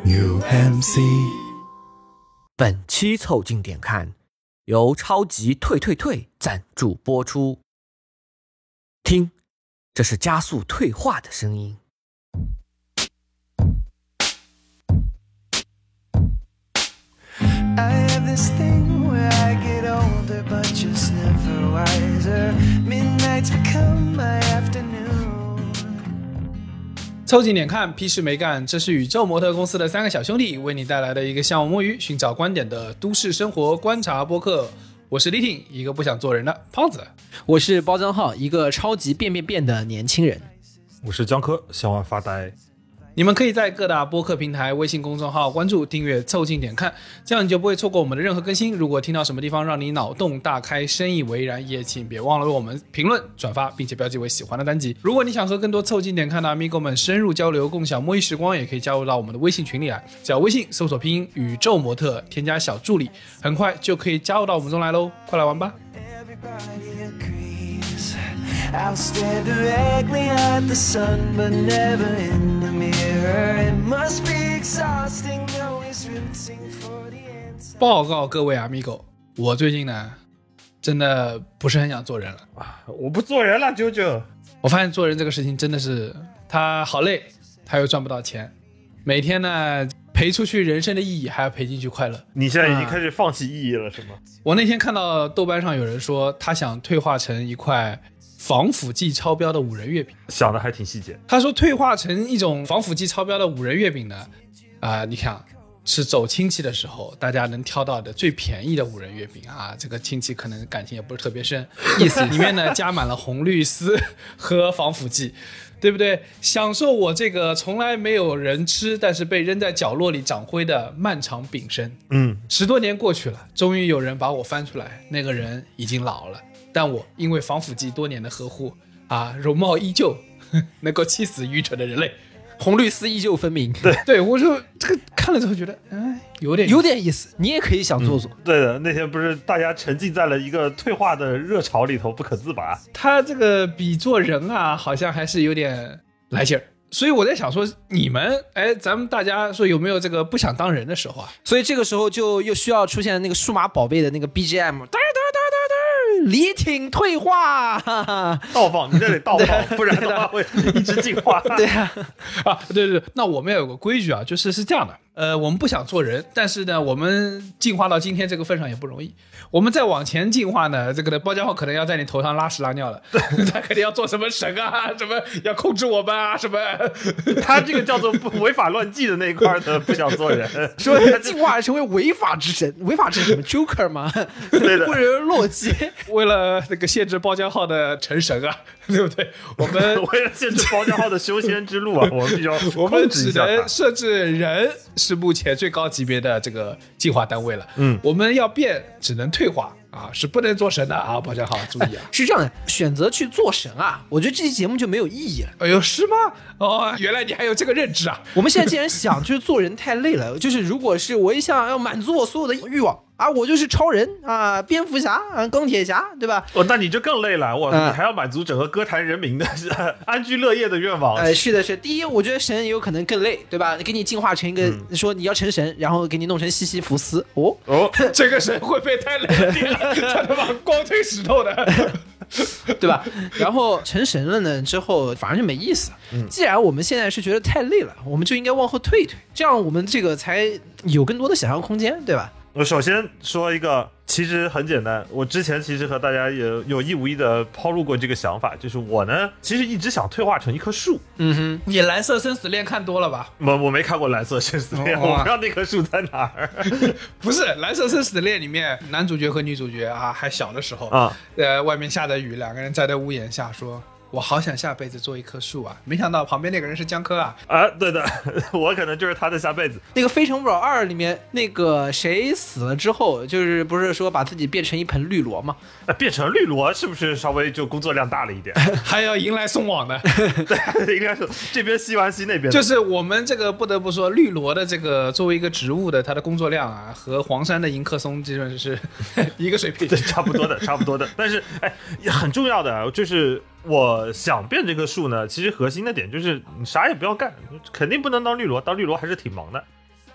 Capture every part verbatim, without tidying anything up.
U M C。 本期凑近点看由超级退退退赞助播出。听，这是加速退化的声音。 I have this thing where I get older but just never wiser. Midnights become my afternoon. 凑近点看，屁事没干，这是宇宙模特公司的三个小兄弟为你带来的一个向往摸鱼、寻找观点的都市生活观察播客。我是李挺，一个不想做人的胖子。 我是包浆浩，一个超级变变变的年轻人。 我是江科，想玩发呆。 你们可以在各大播客平台、微信公众号关注、订阅、凑近点看，这样你就不会错过我们的任何更新。如果听到什么地方让你脑洞大开、深以为然，也请别忘了为我们评论、转发，并且标记为喜欢的单集。如果你想和更多凑近点看的 Amigo 们深入交流、共享摸鱼时光，也可以加入到我们的微信群里来。只要微信搜索拼音宇宙模特，添加小助理，很快就可以加入到我们中来喽！快来玩吧！ Everybody agrees. I'll stare directly at the sun, but never in the mirror. It must be exhausting, always rooting for the answer. 报告各位 Amigo， 我最近呢，真的不是很想做人了。 我不做人了，啾啾。 我发现做人这个事情真的是，他好累，他又赚不到钱，每天呢赔出去人生的意义，还要赔进去快乐。 你现在已经开始放弃意义了，是吗？ 我那天看到豆瓣上有人说，他想退化成一块防腐剂超标的五仁月饼。 想的还挺细节。 他说退化成一种防腐剂超标的五仁月饼呢，啊、呃，你看是走亲戚的时候，大家能挑到的最便宜的五仁月饼啊，这个亲戚可能感情也不是特别深，意思里面呢加满了红绿丝和防腐剂。对不对？享受我这个从来没有人吃，但是被扔在角落里长灰的漫长饼生。 嗯， 十多年过去了，终于有人把我翻出来，那个人已经老了，但我因为防腐剂多年的呵护啊，容貌依旧，能够气死愚蠢的人类。 红绿丝依旧分明。 对对，我就这个看了之后觉得，哎，有点有点意思，你也可以想做做。 嗯、对的，那天不是大家沉浸在了一个退化的热潮里头不可自拔。 他这个比做人啊，好像还是有点来劲儿。所以我在想说，你们哎，咱们大家说有没有这个不想当人的时候啊？ 所以这个时候就又需要出现那个数码宝贝的那个 B G M， 哒哒哒哒哒，李挺退化， 倒放，你这得倒放，不然的话会一直进化。 对啊， 啊，对对对，那我们要有个规矩啊，就是是这样的，呃，我们不想做人，但是呢，我们进化到今天这个份上也不容易。我们再往前进化呢，这个的包浆号可能要在你头上拉屎拉尿了，他肯定要做什么神啊，什么要控制我们啊，什么。 他这个叫做不违法乱纪的那一块的不想做人， 说进化成为违法之神，违法之神什么 Joker 吗？ 对的， 或者洛基。 为了那个限制包浆号的成神啊，对不对？我们为了限制包浆号的修仙之路啊，我们必须要我们只控制一下能设置人是目前最高级别的这个进化单位了。 嗯， 我们要变只能退化啊，是不能做神的啊，包浆号注意啊。 是这样的，选择去做神啊，我觉得这期节目就没有意义了。 哎呦，是吗？哦，原来你还有这个认知啊！ 我们现在既然想就是做人太累了，就是如果是我一想要满足我所有的欲望啊，我就是超人啊，蝙蝠侠啊，钢铁侠，对吧？ 哦，那你就更累了，我、 嗯、 你还要满足整个歌坛人民的安居乐业的愿望。 呃，是的，是的。第一，我觉得神也有可能更累，对吧？给你进化成一个、嗯、说你要成神，然后给你弄成西西弗斯。哦哦， 这个神会不会太累了？他他妈光推石头的。 对吧？然后成神了呢之后反而就没意思了、嗯、既然我们现在是觉得太累了，我们就应该往后退一退，这样我们这个才有更多的想象空间，对吧？ 我首先说一个，其实很简单，我之前其实和大家也有意无意的抛露过这个想法，就是我呢其实一直想退化成一棵树。 嗯哼，你蓝色生死恋看多了吧？ 我我没看过蓝色生死恋、哦、我不知道那棵树在哪儿。 不是蓝色生死恋里面男主角和女主角啊还小的时候啊， 呃外面下着雨，两个人站在屋檐下说，我好想下辈子做一棵树啊！没想到旁边那个人是江科啊！ 啊，对的，我可能就是他的下辈子。 那个《非诚勿扰二》里面，那个谁死了之后，就是不是说把自己变成一盆绿萝吗？ 啊、变成绿萝是不是稍微就工作量大了一点？ 还要迎来送往的。 对，应该是这边吸完吸那边。 就是我们这个不得不说，绿萝的这个作为一个植物的它的工作量啊，和黄山的迎客松基本是一个水平。 对，差不多的，差不多的。但是，哎，很重要的就是。我想变这棵树呢，其实核心的点就是你啥也不要干，肯定不能当绿萝，当绿萝还是挺忙的。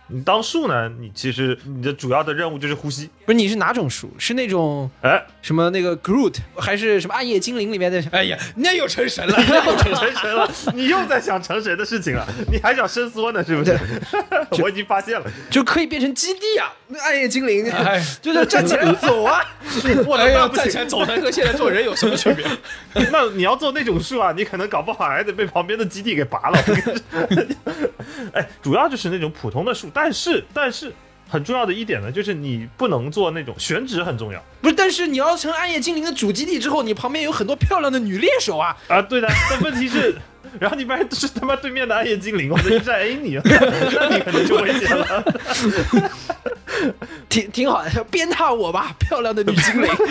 你当树呢，你其实你的主要的任务就是呼吸。 不是，你是哪种树？是那种哎， 什么那个 Groot， 还是什么暗夜精灵里面的？ 哎呀，那又成神了， 成神了，你又在想成神的事情了，你还想伸缩呢，是不是？我已经发现了， 就可以变成基地啊！那暗夜精灵， 哎， 就是站起来走啊！ 我哎呀， 的那不行站起来走的和现在做人有什么区别？ 那你要做那种树啊，你可能搞不好还得被旁边的基地给拔了。我跟你说哎，主要就是那种普通的树，但是但是很重要的一点呢，就是你不能做那种选址很重要不是，但是你要成暗夜精灵的主基地之后，你旁边有很多漂亮的女猎手啊！ 啊。对的，但问题是，然后你发现是他妈对面的暗夜精灵，我们一直在 A 你，那你可能就危险了。 挺挺好的，鞭挞我吧，漂亮的女精灵。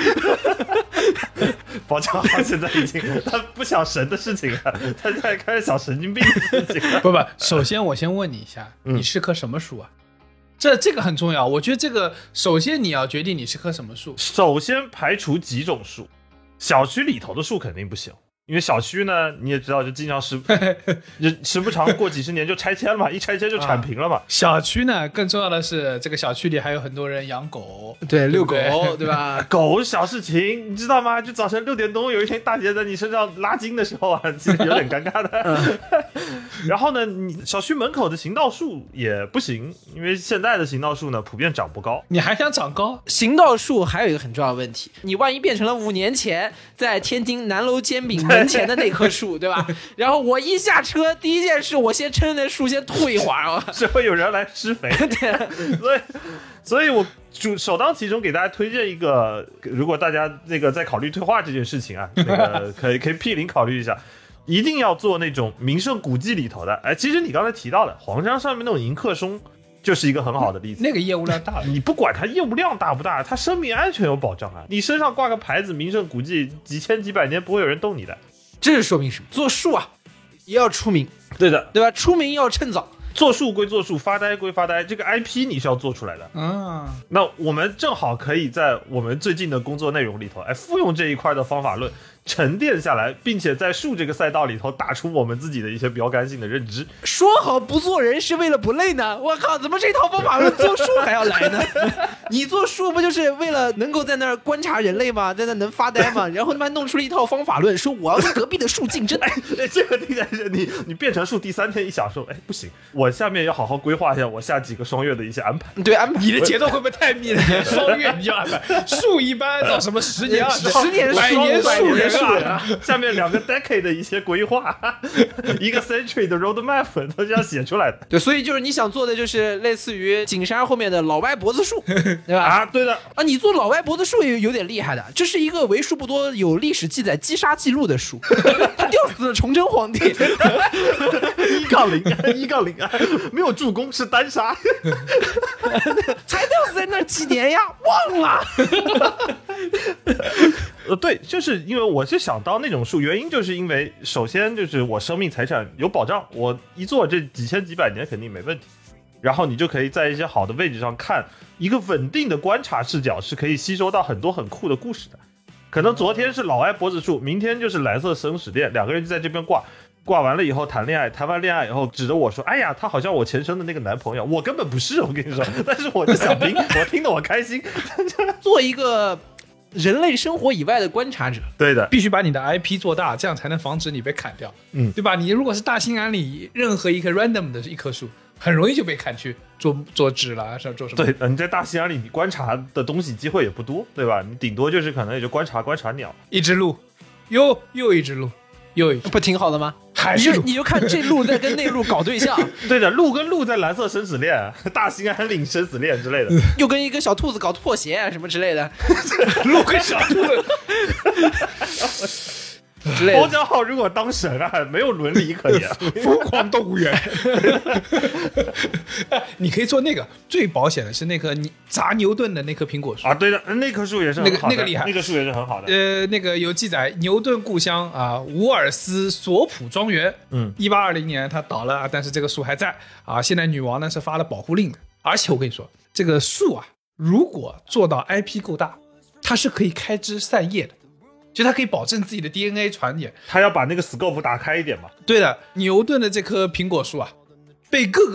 宝强号现在已经他不想神的事情了，他现在开始想神经病的事情了。 不不，首先我先问你一下，你是棵什么树啊？这这个很重要，我觉得这个首先你要决定你是棵什么树。 首先排除几种树，小区里头的树肯定不行。因为小区呢，你也知道，就经常时就时不常过几十年就拆迁了嘛，一拆迁就铲平了嘛。啊、 小区呢，更重要的是，这个小区里还有很多人养狗， 对，遛狗， 对, 对吧？ 狗小事情，你知道吗？就早晨六点钟，有一天大姐在你身上拉筋的时候啊，其实有点尴尬的。嗯、然后呢，你小区门口的行道树也不行，因为现在的行道树呢，普遍长不高。 你还想长高？ 行道树还有一个很重要的问题，你万一变成了五年前在天津南楼煎饼门前的那棵树，对吧？然后我一下车，第一件事我先撑那树先吐一会儿啊， 是会有人来施肥。 对， 所以，所以我主首当其冲给大家推荐一个，如果大家那个在考虑退化这件事情啊，那个可以可以毗邻考虑一下，一定要做那种名胜古迹里头的。哎，其实你刚才提到的黄山上面那种迎客松。就是一个很好的例子， 那个业务量大了， 你不管它业务量大不大，它生命安全有保障啊！你身上挂个牌子，名胜古迹，几千几百年不会有人动你的。 这是说明什么？做树啊，也要出名， 对的， 对吧？出名要趁早。 做树归做树，发呆归发呆，这个 I P 你是要做出来的。 嗯， 那我们正好可以在我们最近的工作内容里头，哎，复用这一块的方法论。沉淀下来，并且在树这个赛道里头打出我们自己的一些标杆性的认知。 说好不做人是为了不累呢？我靠，怎么这套方法论做树还要来呢？你做树不就是为了能够在那儿观察人类吗？在那能发呆吗？然后他妈弄出了一套方法论，说我要跟隔壁的树竞争。 哎，这个听起来是你你变成树第三天一享受，哎，不行，我下面要好好规划一下我下几个双月的一些安排。 对，安排你的节奏会不会太密了？双月你就安排，树一般到什么十年、二十十年、 百年树人啊，下面两个 decade 的一些规划，一个 century 的 roadmap 都是要写出来的。 对，所以就是你想做的就是类似于景山后面的老歪脖子树，对吧？ 啊，对的啊，你做老歪脖子树也有点厉害的，这是一个为数不多有历史记载击杀记录的树，他吊死了崇祯皇帝， 一杠零，一杠零，没有助攻是单杀， 才吊死在那几年呀，忘了。 呃，对，就是因为我是想到那种树，原因就是因为首先就是我生命财产有保障，我一做这几千几百年肯定没问题。然后你就可以在一些好的位置上看，一个稳定的观察视角是可以吸收到很多很酷的故事的。可能昨天是老歪脖子树，明天就是蓝色生死恋，两个人就在这边挂。挂完了以后谈恋爱，谈完恋爱以后指着我说：“哎呀，他好像我前生的那个男朋友。”我根本不是，我跟你说，但是我就想听，我听得我开心。 做一个人类生活以外的观察者， 对的， 必须把你的 I P 做大，这样才能防止你被砍掉， 嗯， 对吧？你如果是大兴安岭任何一棵 random 的一棵树，很容易就被砍去做做纸了，是做什么？ 对，你在大兴安岭，你观察的东西机会也不多，对吧？你顶多就是可能也就观察观察鸟， 一只鹿，又又一只鹿。又一不挺好的吗？ 还是你就你就看这鹿在跟那鹿搞对象， 对的，鹿跟鹿在蓝色生死恋、大兴安岭生死恋之类的， 又跟一个小兔子搞破鞋啊什么之类的， 鹿跟小兔子之类的。 包家浩如果当神啊，没有伦理可言， 疯狂动物园。你可以做那个最保险的是那棵你砸牛顿的那棵苹果树啊，对的，那棵树也是很好的， 那个那个厉害， 那个树也是很好的。 呃，那个有记载，牛顿故乡啊，伍尔斯索普庄园， 嗯， 一八二零年它倒了，但是这个树还在啊。现在女王呢是发了保护令的，而且我跟你说，这个树啊，如果做到 I P 够大，它是可以开枝散叶的。就它可以保证自己的 D N A 传点， 它要把那个 scope 打开一点嘛。 对的，牛顿的这棵苹果树啊，被各个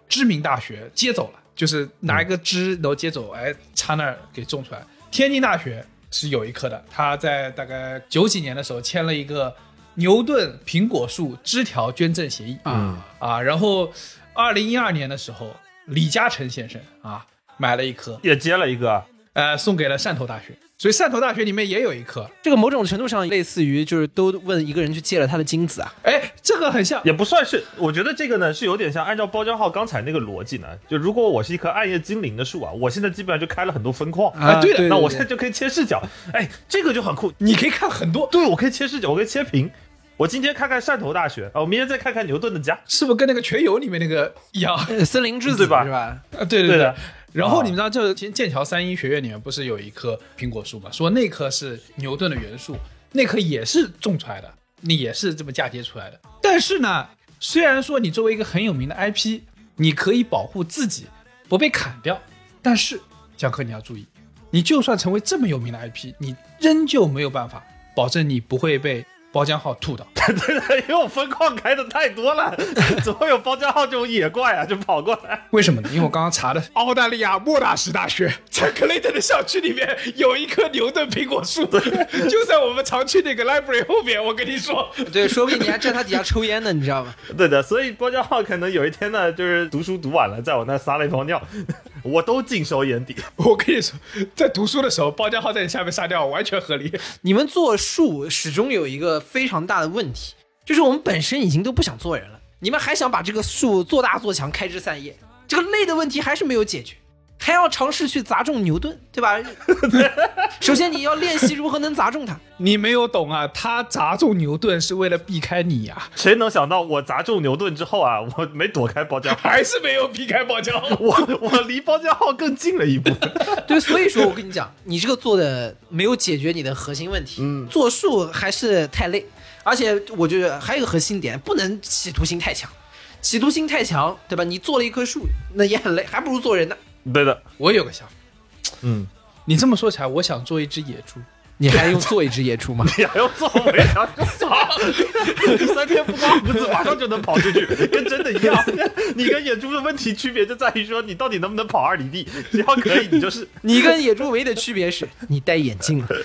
知名大学接走了，就是拿一个枝然后接走，哎，插那儿给种出来。天津大学是有一棵的，他在大概九几年的时候签了一个牛顿苹果树枝条捐赠协议啊啊，然后二零一二年的时候，李嘉诚先生啊买了一棵， 也接了一个， 呃，送给了汕头大学。所以汕头大学里面也有一棵， 这个某种程度上类似于就是都问一个人去借了他的精子啊。 哎，这个很像， 也不算是，我觉得这个呢是有点像按照包浆号刚才那个逻辑呢，就如果我是一棵暗夜精灵的树啊，我现在基本上就开了很多分矿啊，对的， 那我现在就可以切视角，哎，这个就很酷， 你可以看很多， 对，我可以切视角，我可以切屏。我今天看看汕头大学啊，我明天再看看牛顿的家， 是不是跟那个全游里面那个一样？ 呃、森林之子对吧？ 啊，对对 对, 对的。 然后你们知道，就剑桥三一学院里面不是有一棵苹果树吗？说那棵是牛顿的原树，那棵也是种出来的，你也是这么嫁接出来的。但是呢，虽然说你作为一个很有名的 I P， 你可以保护自己不被砍掉，但是江科你要注意，你就算成为这么有名的 I P， 你仍旧没有办法保证你不会被包浆号吐到。 对的，因为我分矿开的太多了，怎么会有包浆号这种野怪啊就跑过来？ 为什么呢？因为我刚刚查的，澳大利亚莫纳什大学在克雷顿的校区里面有一棵牛顿苹果树，就在我们常去那个 library 后面。我跟你说， 对，说不定你还站他底下抽烟呢，你知道吗？ 对的，所以包浆号可能有一天呢，就是读书读完了，在我那撒了一泡尿，我都尽收眼底。 我跟你说，在读书的时候，包浆号在你下面撒尿完全合理。 你们做树始终有一个非常大的问题，就是我们本身已经都不想做人了，你们还想把这个树做大做强，开枝散叶，这个累的问题还是没有解决，还要尝试去砸中牛顿，对吧？首先你要练习如何能砸中它。 你没有懂啊，他砸中牛顿是为了避开你啊。 谁能想到我砸中牛顿之后啊，我没躲开包浆号， 还是没有避开包浆号， 我我离包浆号更近了一步。 对，所以说我跟你讲，你这个做的没有解决你的核心问题。嗯，做树还是太累，而且我觉得还有一个核心点，不能企图心太强。企图心太强，对吧？你做了一棵树，那也很累，还不如做人呢。 对的， 我有个想法， 嗯， 你这么说起来，我想做一只野猪。 你还用做一只野猪吗？ 你还用做？我也想做。你三天不刮胡子，马上就能跑出去，跟真的一样。你跟野猪的问题区别就在于说，你到底能不能跑二里地？只要可以，你就是。 你跟野猪唯一的区别是你戴眼镜了。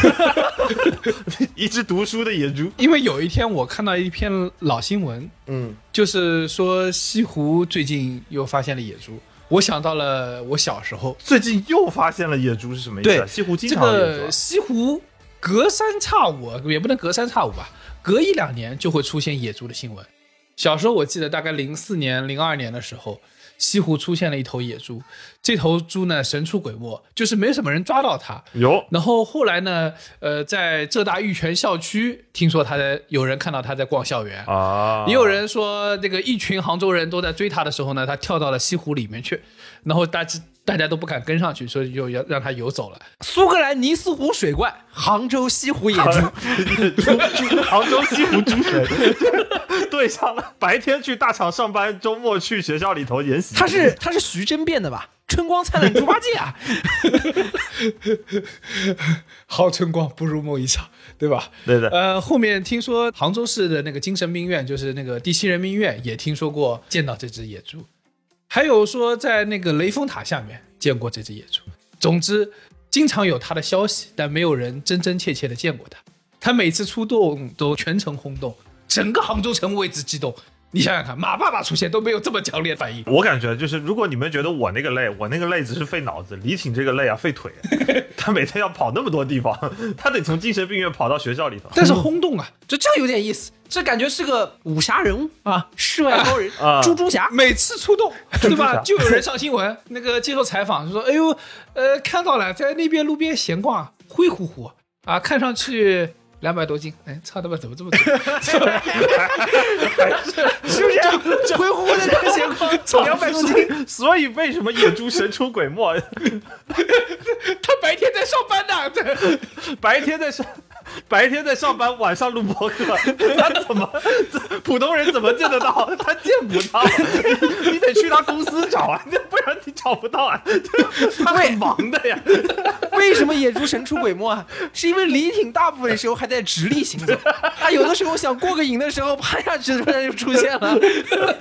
一只读书的野猪。 因为有一天我看到一篇老新闻， 嗯， 就是说西湖最近又发现了野猪。我想到了我小时候， 最近又发现了野猪是什么意思、啊？西湖经常有野猪、啊这个。西湖隔三差五，也不能隔三差五吧，隔一两年就会出现野猪的新闻。小时候我记得大概零四年、零二年的时候，西湖出现了一头野猪，这头猪呢神出鬼没，就是没什么人抓到它。 有， 然后后来呢，呃，在浙大玉泉校区，听说他在有人看到他在逛校园啊， 也有人说这个一群杭州人都在追他的时候呢，他跳到了西湖里面去，然后大家大家都不敢跟上去，所以就要让他游走了。 苏格兰尼斯湖水怪，杭州西湖野猪， 杭州西湖猪神。对上了，白天去大厂上班，周末去学校里头研习。 他是他是徐峥变的吧？春光灿烂猪八戒啊！ 好春光不如梦一场，对吧？ 对的。 呃，后面听说杭州市的那个精神病院，就是那个第七人民医院，也听说过见到这只野猪，还有说在那个雷峰塔下面见过这只野猪。总之，经常有它的消息，但没有人真真切切的见过它。它每次出动都全城轰动，整个杭州城为之激动。你想想看，马爸爸出现都没有这么强烈反应。 我感觉就是，如果你们觉得我那个累，我那个累只是费脑子，李挺这个累啊费腿。他每天要跑那么多地方，他得从精神病院跑到学校里头。 但是轰动啊， 这这有点意思，这感觉是个武侠人物啊，世外高人， 啊、 猪猪侠。 每次出动，对吧？就有人上新闻，那个接受采访就说：“哎呦，呃，看到了，在那边路边闲逛，灰乎乎啊，看上去。”两百多斤，哎，操他妈怎么这么重？是不是？灰乎乎的这个闲逛，两百多斤。 所以为什么野猪神出鬼没？ 他白天在上班呢， 白天在上。白天在上班，晚上录播客，他怎么普通人怎么见得到？他见不到，你, 你得去他公司找啊，不然你找不到啊。他很忙的呀。 为什么野猪神出鬼没啊？是因为李挺大部分时候还在直立行走，他有的时候想过个瘾的时候，啪下去突然就出现了。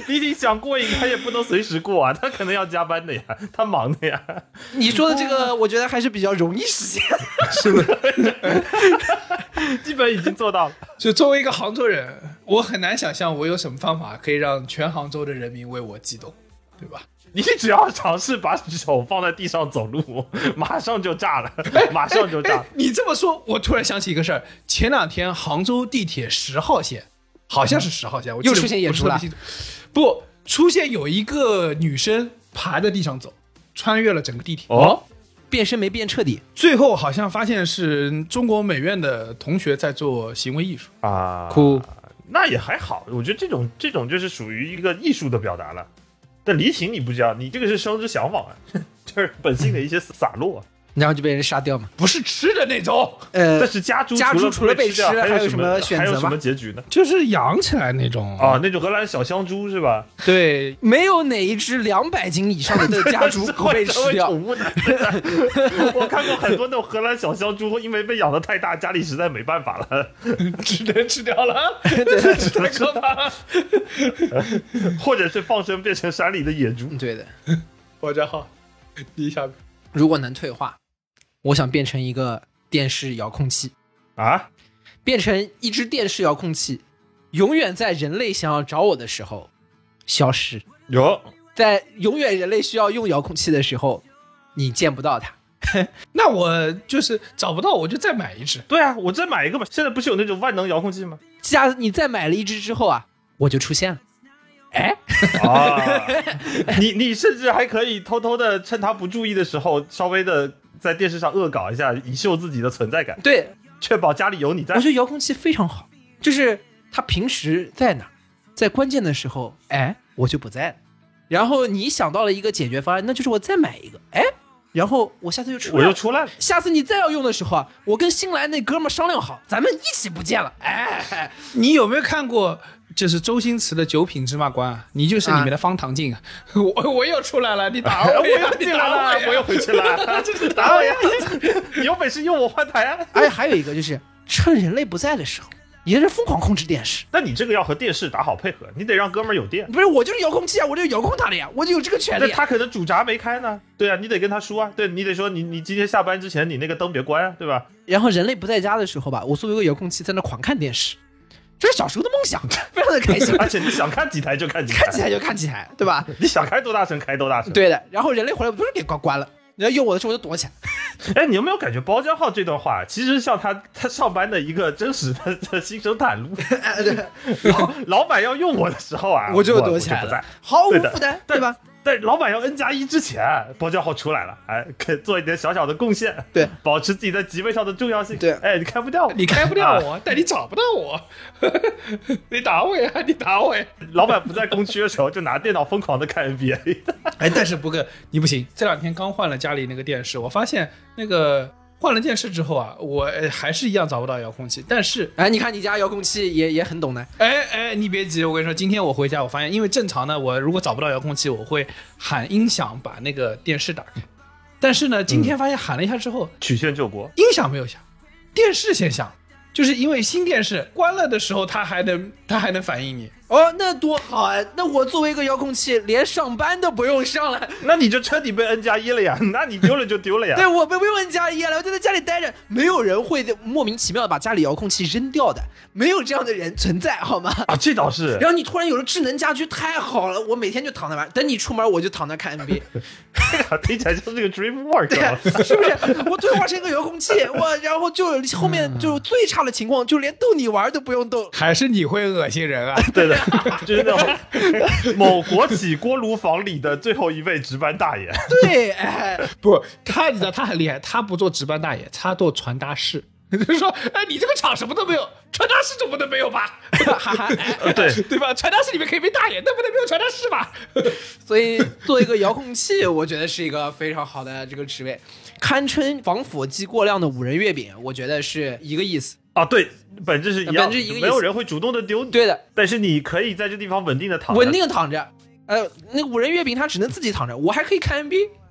李挺想过瘾，他也不能随时过啊，他可能要加班的呀，他忙的呀。 你说的这个，我觉得还是比较容易实现， 是不是？ 基本已经做到了。 就作为一个杭州人，我很难想象我有什么方法可以让全杭州的人民为我激动，对吧？ 你只要尝试把手放在地上走路，马上就炸了，马上就炸了。 你这么说，我突然想起一个事儿。前两天杭州地铁十号线，好像是十号线，我记得又出现演出了不是特别清楚。不，出现有一个女生爬在地上走，穿越了整个地铁。 哦， 变身没变彻底。 最后好像发现是中国美院的同学在做行为艺术啊， 哭， 那也还好。我觉得这种这种就是属于一个艺术的表达了。但李挺你不知道，你这个是生之向往啊，就是本性的一些洒落， 然后就被人杀掉嘛。 不是吃的那种， 呃， 但是家猪家猪除了被吃， 还有什什么选择吗？ 还有什么结局呢？ 就是养起来那种啊，那种荷兰小香猪是吧？ 对， 没有哪一只两百斤以上的家猪不被吃掉。 宠物的，我看过很多那种荷兰小香猪，因为被养的太大，家里实在没办法了， 只能吃掉了， 对， 太可怕了。 或者是放生变成山里的野猪。 对的。 我这好，你想， 如果能退化，我想变成一个电视遥控器啊， 变成一只电视遥控器，永远在人类想要找我的时候消失， 有在永远人类需要用遥控器的时候，你见不到它。 那我就是找不到，我就再买一只。 对啊，我再买一个吧。现在不是有那种万能遥控器吗？ 下你再买了一只之后啊，我就出现了。哎， 啊，你你甚至还可以偷偷的趁他不注意的时候，稍微的在电视上恶搞一下，以秀自己的存在感。 对， 确保家里有你在。 我觉得遥控器非常好，就是他平时在哪，在关键的时候，哎，我就不在了。然后你想到了一个解决方案，那就是我再买一个，哎，然后我下次就出来了， 我又出来了。 下次你再要用的时候啊，我跟新来那哥们儿商量好，咱们一起不见了。哎， 你有没有看过？就是周星驰的《九品芝麻官》，你就是里面的方唐镜啊！我我又出来了，你打我呀！ 我又进来了，我又回去了， 就是打我呀！你有本事用我换台啊！ 而且还有一个就是趁人类不在的时候，也是疯狂控制电视。 但你这个要和电视打好配合，你得让哥们儿有电。 不是，我就是遥控器啊，我就遥控他的呀，我就有这个权利、啊。 那他可能主闸没开呢，对啊，你得跟他说啊，对你得说你你今天下班之前你那个灯别关啊，对吧？ 然后人类不在家的时候吧，我作为一个遥控器在那狂看电视。这是小时候的梦想，非常的开心。 而且你想看几台就看几台， 看几台就看几台，对吧？ 你想开多大声开多大声。 对的。然后人类回来，我不是给关关了，人家用我的时候我就躲起来。 哎，你有没有感觉包浆号这段话其实像他他上班的一个真实的的新生袒露？老老板要用我的时候啊， 我就躲起来了，毫无负担，对吧？ 在老板要 N 加一之前，包浆号出来了，哎，可以做一点小小的贡献， 对， 保持自己在级位上的重要性， 对， 哎，你开不掉我， 你开不掉我，啊、但你找不到我，你打我呀，你打我呀！ 老板不在工区的时候，就拿电脑疯狂的看 N B A， 哎，但是不哥，你不行，这两天刚换了家里那个电视，我发现那个。换了电视之后啊，我还是一样找不到遥控器。但是， 哎，你看你家遥控器也也很懂的。 哎哎，你别急，我跟你说，今天我回家，我发现，因为正常呢，我如果找不到遥控器，我会喊音响把那个电视打开。但是呢，今天发现喊了一下之后， 嗯、曲线救国， 音响没有响，电视先响，就是因为新电视关了的时候，它还能它还能反应你。 哦，那多好啊！那我作为一个遥控器，连上班都不用上了。 那你就彻底被 N 加一了呀！那你丢了就丢了呀。 对，我不用 N 加一了，我就在家里待着，没有人会莫名其妙的把家里遥控器扔掉的，没有这样的人存在，好吗？ 啊，这倒是。 然后你突然有了智能家居，太好了！我每天就躺那玩，等你出门我就躺那看 N B A。 听起来像这个 Dream Work， 对、啊，是不是？我退化成一个遥控器，我然后就后面就最差的情况，就连逗你玩都不用逗。 还是你会恶心人啊？ 对的，就是那种某国企锅炉房里的最后一位值班大爷。 对，哎， 不，他你知道他很厉害，他不做值班大爷，他做传达室。就是说，哎，你这个厂什么都没有，传达室总不能没有吧？ 哎、对对吧？传达室里面可以没大爷，那不能没有传达室吧？ 所以做一个遥控器，我觉得是一个非常好的这个职位，堪称防腐剂过量的五仁月饼，我觉得是一个意思啊。对，本质是一样， 本质一个意思， 没有人会主动的丢你。 对的， 但是你可以在这地方稳定的躺着， 稳定的躺着。呃，那个五仁月饼它只能自己躺着，我还可以看 N B A。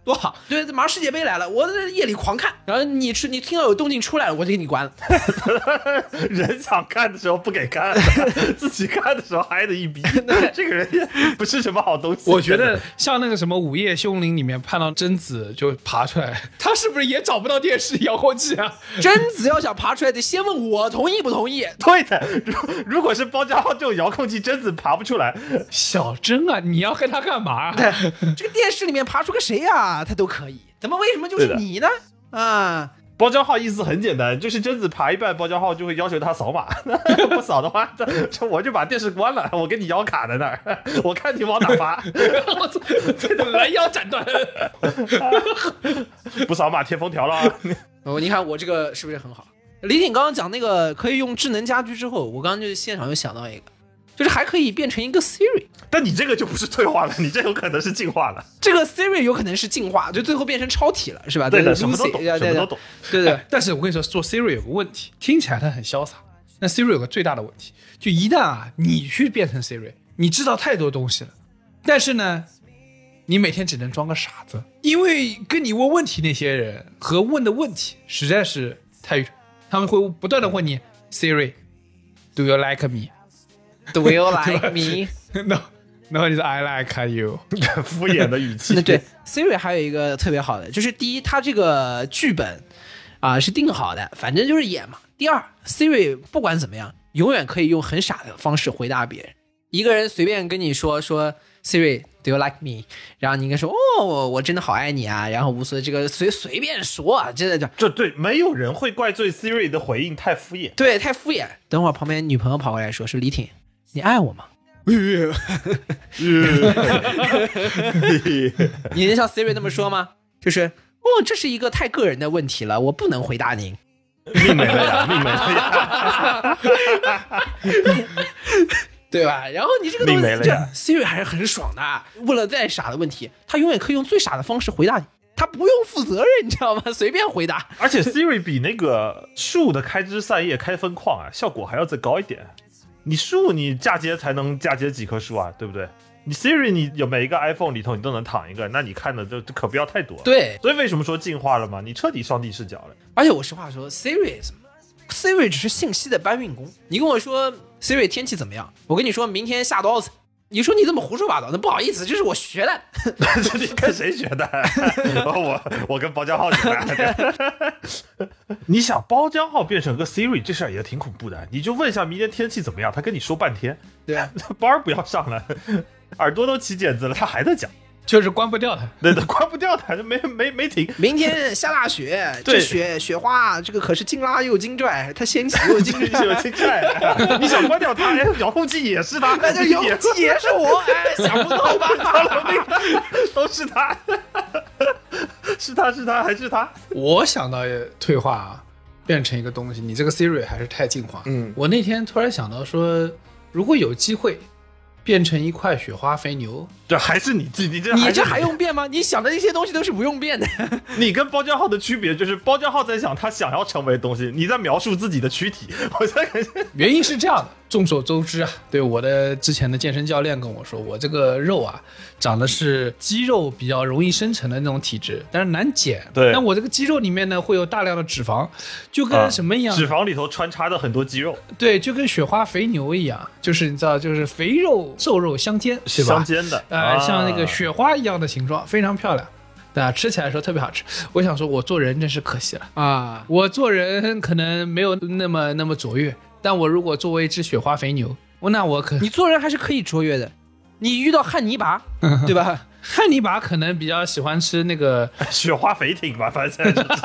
多好！对，马上世界杯来了，我在夜里狂看，然后你吃你听到有动静出来了，我就给你关了。 人想看的时候不给看，自己看的时候嗨的一逼，这个人也不是什么好东西。 我觉得像那个什么《午夜凶铃》里面看到贞子就爬出来，他是不是也找不到电视遥控器啊？ 贞子要想爬出来，得先问我同意不同意。 对的，如如果是包家浩这种遥控器，贞子爬不出来。 小贞啊，你要跟他干嘛？ 这个电视里面爬出个谁啊，他都可以，怎么为什么就是你呢？啊！ 包家浩意思很简单，就是贞子爬一半，包家浩就会要求他扫码，不扫的话，这我就把电视关了，我给你摇卡在那儿，我看你往哪爬。 我操，拦腰斩断。 不扫码贴封条了。 哦，你看我这个是不是很好？李挺刚刚讲那个可以用智能家居之后，我刚刚就现场又想到一个，就是还可以变成一个 Siri。 但你这个就不是退化了，你这有可能是进化了。 这个 Siri 有可能是进化，就最后变成超体了，是吧？ 对的， Lucy, 什么都懂， 对什么都懂。 对对。 但是我跟你说，做 Siri 有个问题，听起来它很潇洒。那 Siri 有个最大的问题，就一旦啊你去变成 Siri， 你知道太多东西了，但是呢，你每天只能装个傻子，因为跟你问问题那些人和问的问题实在是太远，他们会不断的问你 Siri，Do you like me？Do you like me？ No， 然后你说 I like you， 敷衍的语气。 那对 Siri 还有一个特别好的，就是第一，它这个剧本啊、呃、是定好的，反正就是演嘛。第二 ，Siri 不管怎么样，永远可以用很傻的方式回答别人。一个人随便跟你说说 Siri，Do you like me？ 然后你应该说哦，我真的好爱你啊，然后无所谓这个随随便说啊，真的就这对，没有人会怪罪 Siri 的回应太敷衍， 对，太敷衍。等会儿旁边女朋友跑过来说：“是李挺，你爱我吗？”你能像 Siri 那么说吗？就是哦，这是一个太个人的问题了，我不能回答您。 命没了呀，命没了呀， 对吧？然后你这个东西， 命没了呀。 Siri 还是很爽的。问了再傻的问题，他永远可以用最傻的方式回答你，他不用负责任，你知道吗？随便回答。 而且 Siri 比那个树的开枝散叶、开分矿啊，效果还要再高一点。你树你嫁接才能嫁接几棵树啊，对不对？你 Siri 你有每一个 iPhone 里头你都能躺一个，那你看的就可不要太多。 对， 所以为什么说进化了嘛？你彻底上帝视角了。 而且我实话说 ，Siri 什么 ？Siri 只是信息的搬运工。你跟我说 Siri 天气怎么样？我跟你说明天下多少层。你说你怎么胡说八道？那不好意思，这是我学的。 这你跟谁学的？我我跟包江浩学的。你想包江浩变成个 Siri 这事儿也挺恐怖的。你就问一下明天天气怎么样，他跟你说半天。 对啊， 班儿不要上了，耳朵都起茧子了，他还在讲。 就是关不掉它， 对的，关不掉它，就没没没停。 明天下大雪，这雪雪花，这个可是劲拉又劲拽，它掀起又劲拽又劲拽。你想关掉它，哎，遥控器也是它， 那这遥控器也是我，哎，想不到吧？ 都是它，是它是它还是它？ 我想到退化啊，变成一个东西，你这个 Siri 还是太进化。 嗯， 我那天突然想到说，如果有机会变成一块雪花肥牛， 这还是你自己，这你这还用变吗？你想的那些东西都是不用变的。 你跟包江浩的区别就是，包江浩在想他想要成为的东西，你在描述自己的躯体。我在感觉原因是这样的，众所周知啊，对我的之前的健身教练跟我说，我这个肉啊长的是肌肉比较容易生成的那种体质，但是难减。 对， 但我这个肌肉里面呢会有大量的脂肪，就跟什么一样、啊？ 脂肪里头穿插的很多肌肉。 对，就跟雪花肥牛一样，就是你知道，就是肥肉瘦肉相间，是吧？ 相间的， 呃，啊、像那个雪花一样的形状，非常漂亮。对啊，吃起来的时候特别好吃。我想说，我做人真是可惜了啊！ 我做人可能没有那么那么卓越，但我如果作为一只雪花肥牛，我那我可你做人还是可以卓越的。你遇到汉尼拔，对吧？ 汉尼拔可能比较喜欢吃那个雪花肥挺吧，反正就是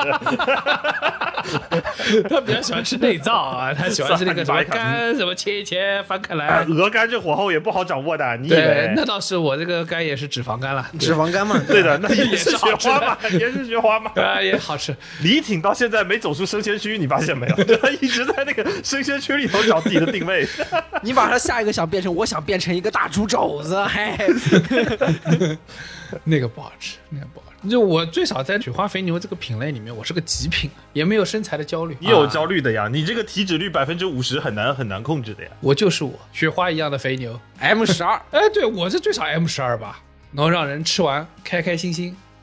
他比较喜欢吃内脏啊，他喜欢吃那个什么肝，什么切一切翻开来。 啊、鹅肝这火候也不好掌握的，你以为？ 对，那倒是，我这个肝也是脂肪肝了， 脂肪肝嘛， 对的，那也是雪花嘛，也是雪花嘛， 啊，也好吃。 李挺到现在没走出生鲜区，你发现没有？他一直在那个生鲜区里头找自己的定位。 你马上下一个想变成，我想变成一个大猪肘子，嘿。 那个不好吃，那个不好吃。就我最少在雪花肥牛这个品类里面，我是个极品，也没有身材的焦虑。 你有焦虑的呀，啊、你这个体脂率百分之五十很难很难控制的呀。 我就是我，雪花一样的肥牛 ，M 十二。 哎，对我是最少 M 十二吧，能让人吃完开开心心，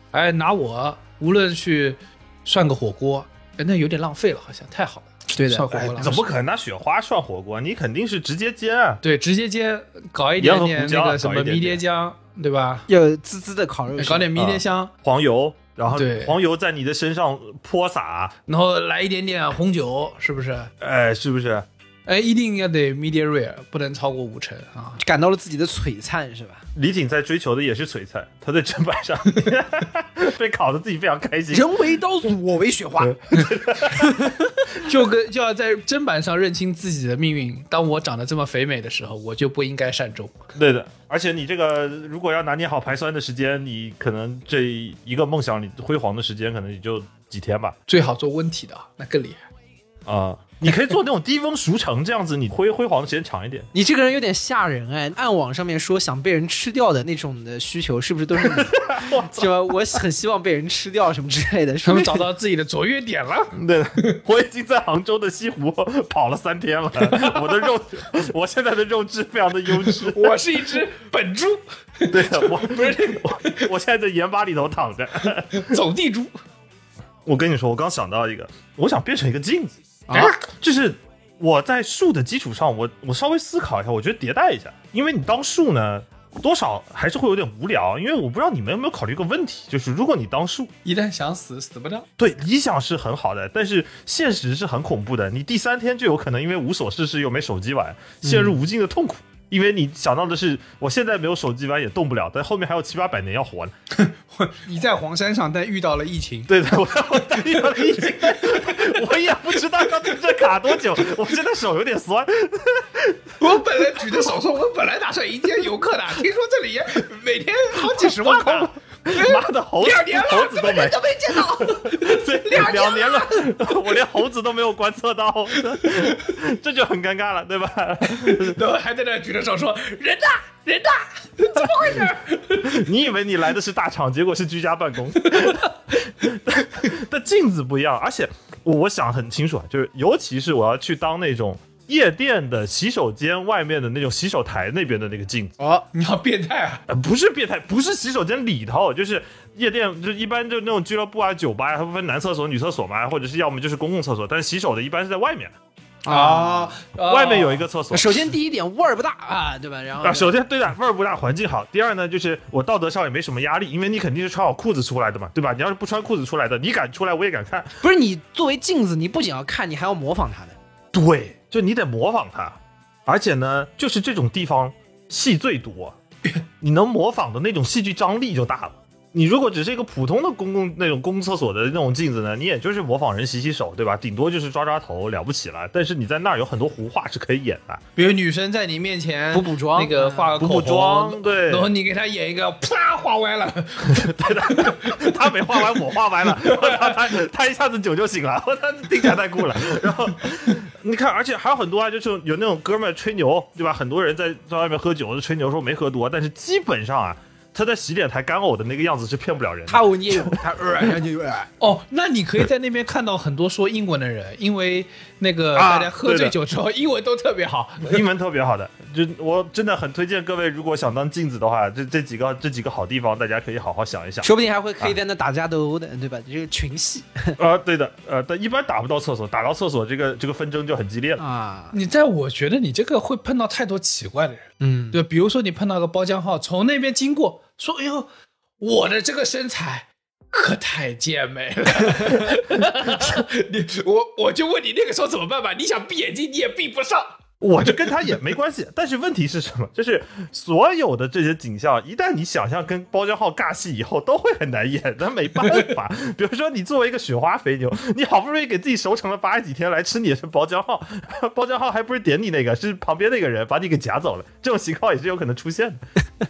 哎，拿我无论去涮个火锅，哎，那有点浪费了，好像太好了。 对的涮火锅浪费、 哎、怎么可能拿雪花涮火锅？你肯定是直接煎啊。 对，直接煎，搞一点点那个什么迷迭香，对吧？ 要有滋滋的烤肉， 搞点迷迭香、 啊、黄油，然后对黄油在你的身上泼洒， 然后来一点点红酒，是不是？ 哎，是不是？ 哎，一定要得 medium rare， 不能超过五成啊！ 感到了自己的璀璨，是吧？ 李挺在追求的也是璀璨，他在砧板上被烤的自己非常开心。 人为刀俎，我为雪花， 就跟就要在砧板上认清自己的命运。当我长得这么肥美的时候，我就不应该善终。 对的，而且你这个如果要拿捏好排酸的时间，你可能这一个梦想里辉煌的时间可能也就几天吧。 最好做温体的，那更厉害啊、呃！你可以做那种低温熟成，这样子你辉辉煌的时间长一点。 你这个人有点吓人哎！暗网上面说想被人吃掉的那种的需求，是不是都是你？是吧？我很希望被人吃掉什么之类的。 他们找到自己的卓越点了。 对，我已经在杭州的西湖跑了三天了，我的肉，我现在的肉质非常的优质。 我是一只本猪。 对的，我不是我，我现在在盐巴里头躺着， 走地猪。 我跟你说，我刚想到一个，我想变成一个镜子。 啊， 就是我在树的基础上，我我稍微思考一下，我觉得迭代一下，因为你当树呢，多少还是会有点无聊。因为我不知道你们有没有考虑一个问题，就是如果你当树， 一旦想死，死不掉。 对，理想是很好的，但是现实是很恐怖的。你第三天就有可能因为无所事事又没手机玩，陷入无尽的痛苦。嗯，因为你想到的是，我现在没有手机玩也动不了，但后面还有七八百年要活呢。 你在黄山上，但遇到了疫情。 对的，我我遇到了疫情，我也不知道要这卡多久，我现在手有点酸。 我本来举着手说，我本来打算迎接游客的，听说这里每天好几十万个。 妈的，猴子两年了， 猴子都没都没见到， 两两年了，我连猴子都没有观测到，这就很尴尬了，对吧？ 然后还在那举着手说：“人呐，人呐，怎么回事？” 你以为你来的是大厂，结果是居家办公。但镜子不一样，而且我想很清楚，就是尤其是我要去当那种夜店的洗手间外面的那种洗手台那边的那个镜子。 哦，你好变态啊！ 呃、不是变态，不是洗手间里头，就是夜店，就一般就那种俱乐部啊、酒吧，它不分男厕所、女厕所嘛，或者是要么就是公共厕所，但是洗手的一般是在外面。 啊， 外面有一个厕所。 首先第一点味儿不大啊，对吧？然后啊，首先对的，味儿不大，环境好。第二呢，就是我道德上也没什么压力，因为你肯定是穿好裤子出来的嘛，对吧？你要是不穿裤子出来的，你敢出来我也敢看。 不是，你作为镜子，你不仅要看，你还要模仿他的。 对，就你得模仿他，而且呢，就是这种地方戏最多，你能模仿的那种戏剧张力就大了。你如果只是一个普通的公共那种公共厕所的那种镜子呢，你也就是模仿人洗洗手，对吧？顶多就是抓抓头，了不起了。但是你在那儿有很多胡话是可以演的， 比如女生在你面前补补妆， 那个画个口红， 补补妆，对， 然后你给她演一个，啪，画歪了， 对的，他没画完，我画歪了，他他他一下子酒就醒了，我他听起来太酷了。然后你看，而且还有很多啊，就是有那种哥们儿吹牛，对吧？很多人在在外面喝酒吹牛说没喝多，但是基本上啊。他在洗脸台干呕的那个样子是骗不了人的。 他我你也有，他呃哦，那你可以在那边看到很多说英文的人，因为那个大家喝醉酒之后、啊、英文都特别好， 英文特别好的。就我真的很推荐各位，如果想当镜子的话，这这几个这几个好地方，大家可以好好想一想。 说不定还会可以在那打架斗殴的，啊、对吧？这个群戏。 啊、呃，对的，呃，但一般打不到厕所，打到厕所这个这个纷争就很激烈了啊。 你在我觉得你这个会碰到太多奇怪的人， 嗯， 对，比如说你碰到个包浆号从那边经过。说哎呦，我的这个身材可太健美了。你我我就问你那个时候怎么办吧？你想闭眼睛你也闭不上。 我这跟他也没关系，但是问题是什么？就是所有的这些景象，一旦你想象跟包浆号尬戏以后，都会很难演，但没办法。比如说你作为一个雪花肥牛，你好不容易给自己熟成了八十几天来吃你的是包浆号，包浆号还不是点你那个，是旁边那个人把你给夹走了，这种情况也是有可能出现的。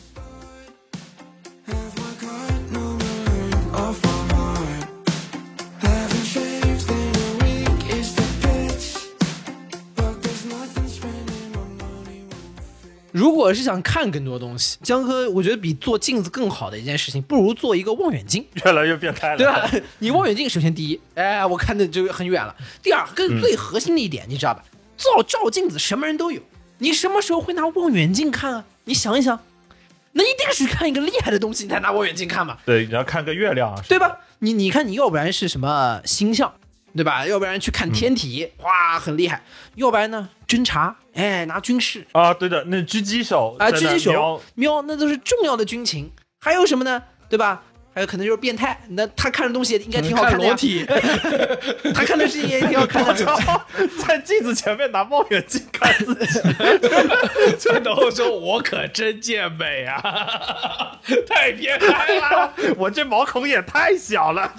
如果是想看更多东西，江哥我觉得比做镜子更好的一件事情，不如做一个望远镜。 越来越变态了， 对吧？你望远镜首先第一，哎，我看的就很远了。第二，更最核心的一点，嗯、你知道吧？照照镜子什么人都有，你什么时候会拿望远镜看啊？你想一想， 那一定是看一个厉害的东西，你才拿望远镜看嘛， 对，你要看个月亮啊， 对吧？你你看，你要不然是什么星象，对吧？要不然去看天体，嗯、哇，很厉害；要不然呢，侦察，哎，拿军事啊，对的，那狙击手啊，狙击手瞄，那都是重要的军情。还有什么呢？对吧？还有可能就是变态，那他看的东西应该挺好看的呀。 裸体， 他看的事情也挺好看的。 在镜子前面拿望远镜看自己， 然后说：“我可真健美啊，太变态了！ 我这毛孔也太小了。”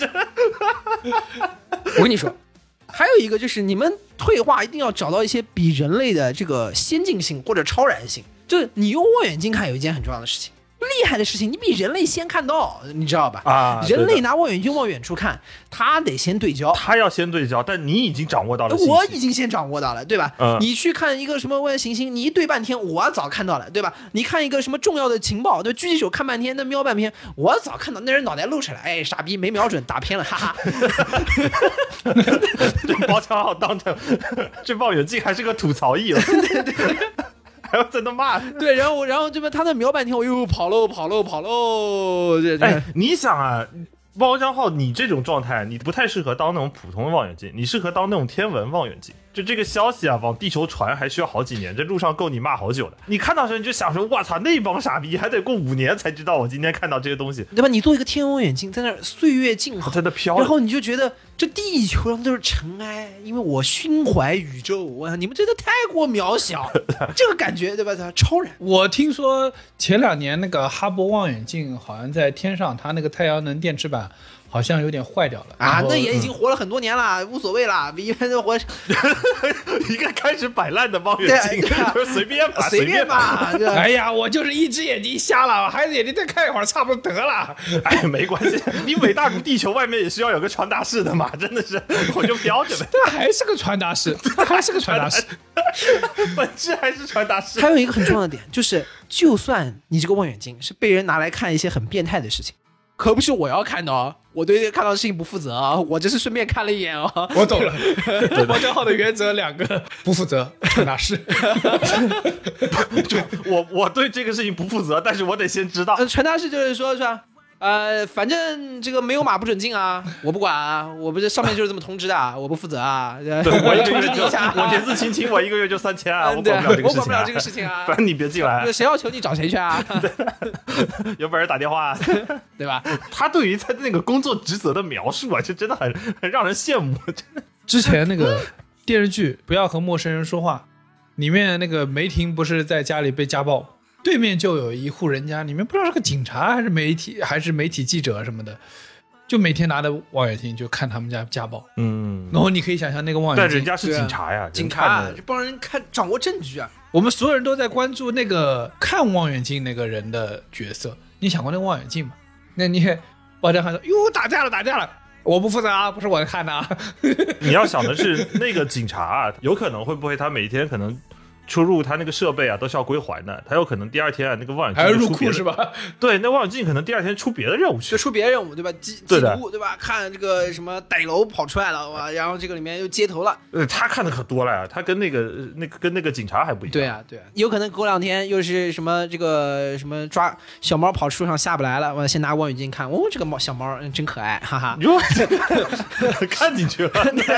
我跟你说，还有一个就是你们退化一定要找到一些比人类的这个先进性或者超然性，就是你用望远镜看有一件很重要的事情。厉害的事情，你比人类先看到，你知道吧？ 啊， 人类拿望远镜往远处看，他得先对焦， 他要先对焦，但你已经掌握到了信息， 我已经先掌握到了，对吧？ 嗯、 你去看一个什么外行星，你一对半天，我早看到了，对吧？你看一个什么重要的情报，对，狙击手看半天，那瞄半天，我早看到，那人脑袋露出来，哎，傻逼，没瞄准，打偏了，哈哈。 这包枪号当成这望远镜还是个吐槽役了，对对对。还要在那骂， 对，然后然后这边他那瞄半天，我又跑喽跑喽跑喽，这哎，你想啊，包浆号你这种状态，你不太适合当那种普通的望远镜，你适合当那种天文望远镜。就这个消息啊，往地球传还需要好几年，这路上够你骂好久的。你看到时候你就想说，哇操，那帮傻逼还得过五年才知道我今天看到这些东西， 对吧？你做一个天文望远镜在那儿岁月静好， 在那飘， 然后你就觉得这地球上都是尘埃，因为我心怀宇宙，哇，你们真的太过渺小，这个感觉对吧？超然。 我听说前两年那个哈勃望远镜好像在天上，它那个太阳能电池板好像有点坏掉了啊，那也已经活了很多年了，嗯、无所谓了，比一般都活。 一个开始摆烂的望远镜，就是随便吧， 随便吧。 哎呀，我就是一只眼睛瞎了，孩子眼睛再看一会儿，差不多得了。 哎，没关系，你伟大如地球外面也需要有个传达室的嘛，真的是，我就飘着呗。 这还是个传达室，还是个传达室， 本质还是传达室。 还有一个很重要的点就是，就算你这个望远镜是被人拿来看一些很变态的事情。可不是我要看的哦，我对看到的事情不负责啊，我只是顺便看了一眼哦。 我懂了，包浆号的原则两个：不负责，传达室。 我我对这个事情不负责，但是我得先知道。 呃、传达室就是说，是吧？呃，反正这个没有码不准进啊，我不管啊，我不是上面就是这么通知的，我不负责啊。 对，我一个月就我年资轻轻，我一个月就三千啊，我管不了这个事情、啊， 我管不了这个事情啊。 反正你别进来， 谁要求你找谁去啊？ 有本事打电话、啊， 对吧？ 他对于他那个工作职责的描述啊，就真的很很让人羡慕。真的， 之前那个电视剧《不要和陌生人说话》里面那个梅婷不是在家里被家暴。对面就有一户人家，里面不知道是个警察还是媒体还是媒体记者什么的，就每天拿着望远镜就看他们家家暴。嗯，然后你可以想象那个望远镜， 但人家是警察呀， 啊、警察就帮人看掌握证据啊。 我们所有人都在关注那个看望远镜那个人的角色。你想过那个望远镜吗？那你包浆号说哟打架了打架了，我不负责啊，不是我看的啊。 你要想的是那个警察啊，有可能会不会他每天可能。出入他那个设备啊都是要归还的，他有可能第二天啊那个望远镜还要入库是吧？ 对，那望远镜可能第二天出别的任务去， 就出别的任务对吧？缉缉毒对吧？看这个什么歹楼跑出来了哇，然后这个里面又接头了。 呃，他看的可多了呀，他跟那个那个跟那个警察还不一样。 对啊对啊，有可能过两天又是什么这个什么抓小猫跑树上下不来了，我先拿望远镜看，哦这个猫小猫真可爱，哈哈。 哟，看进去了。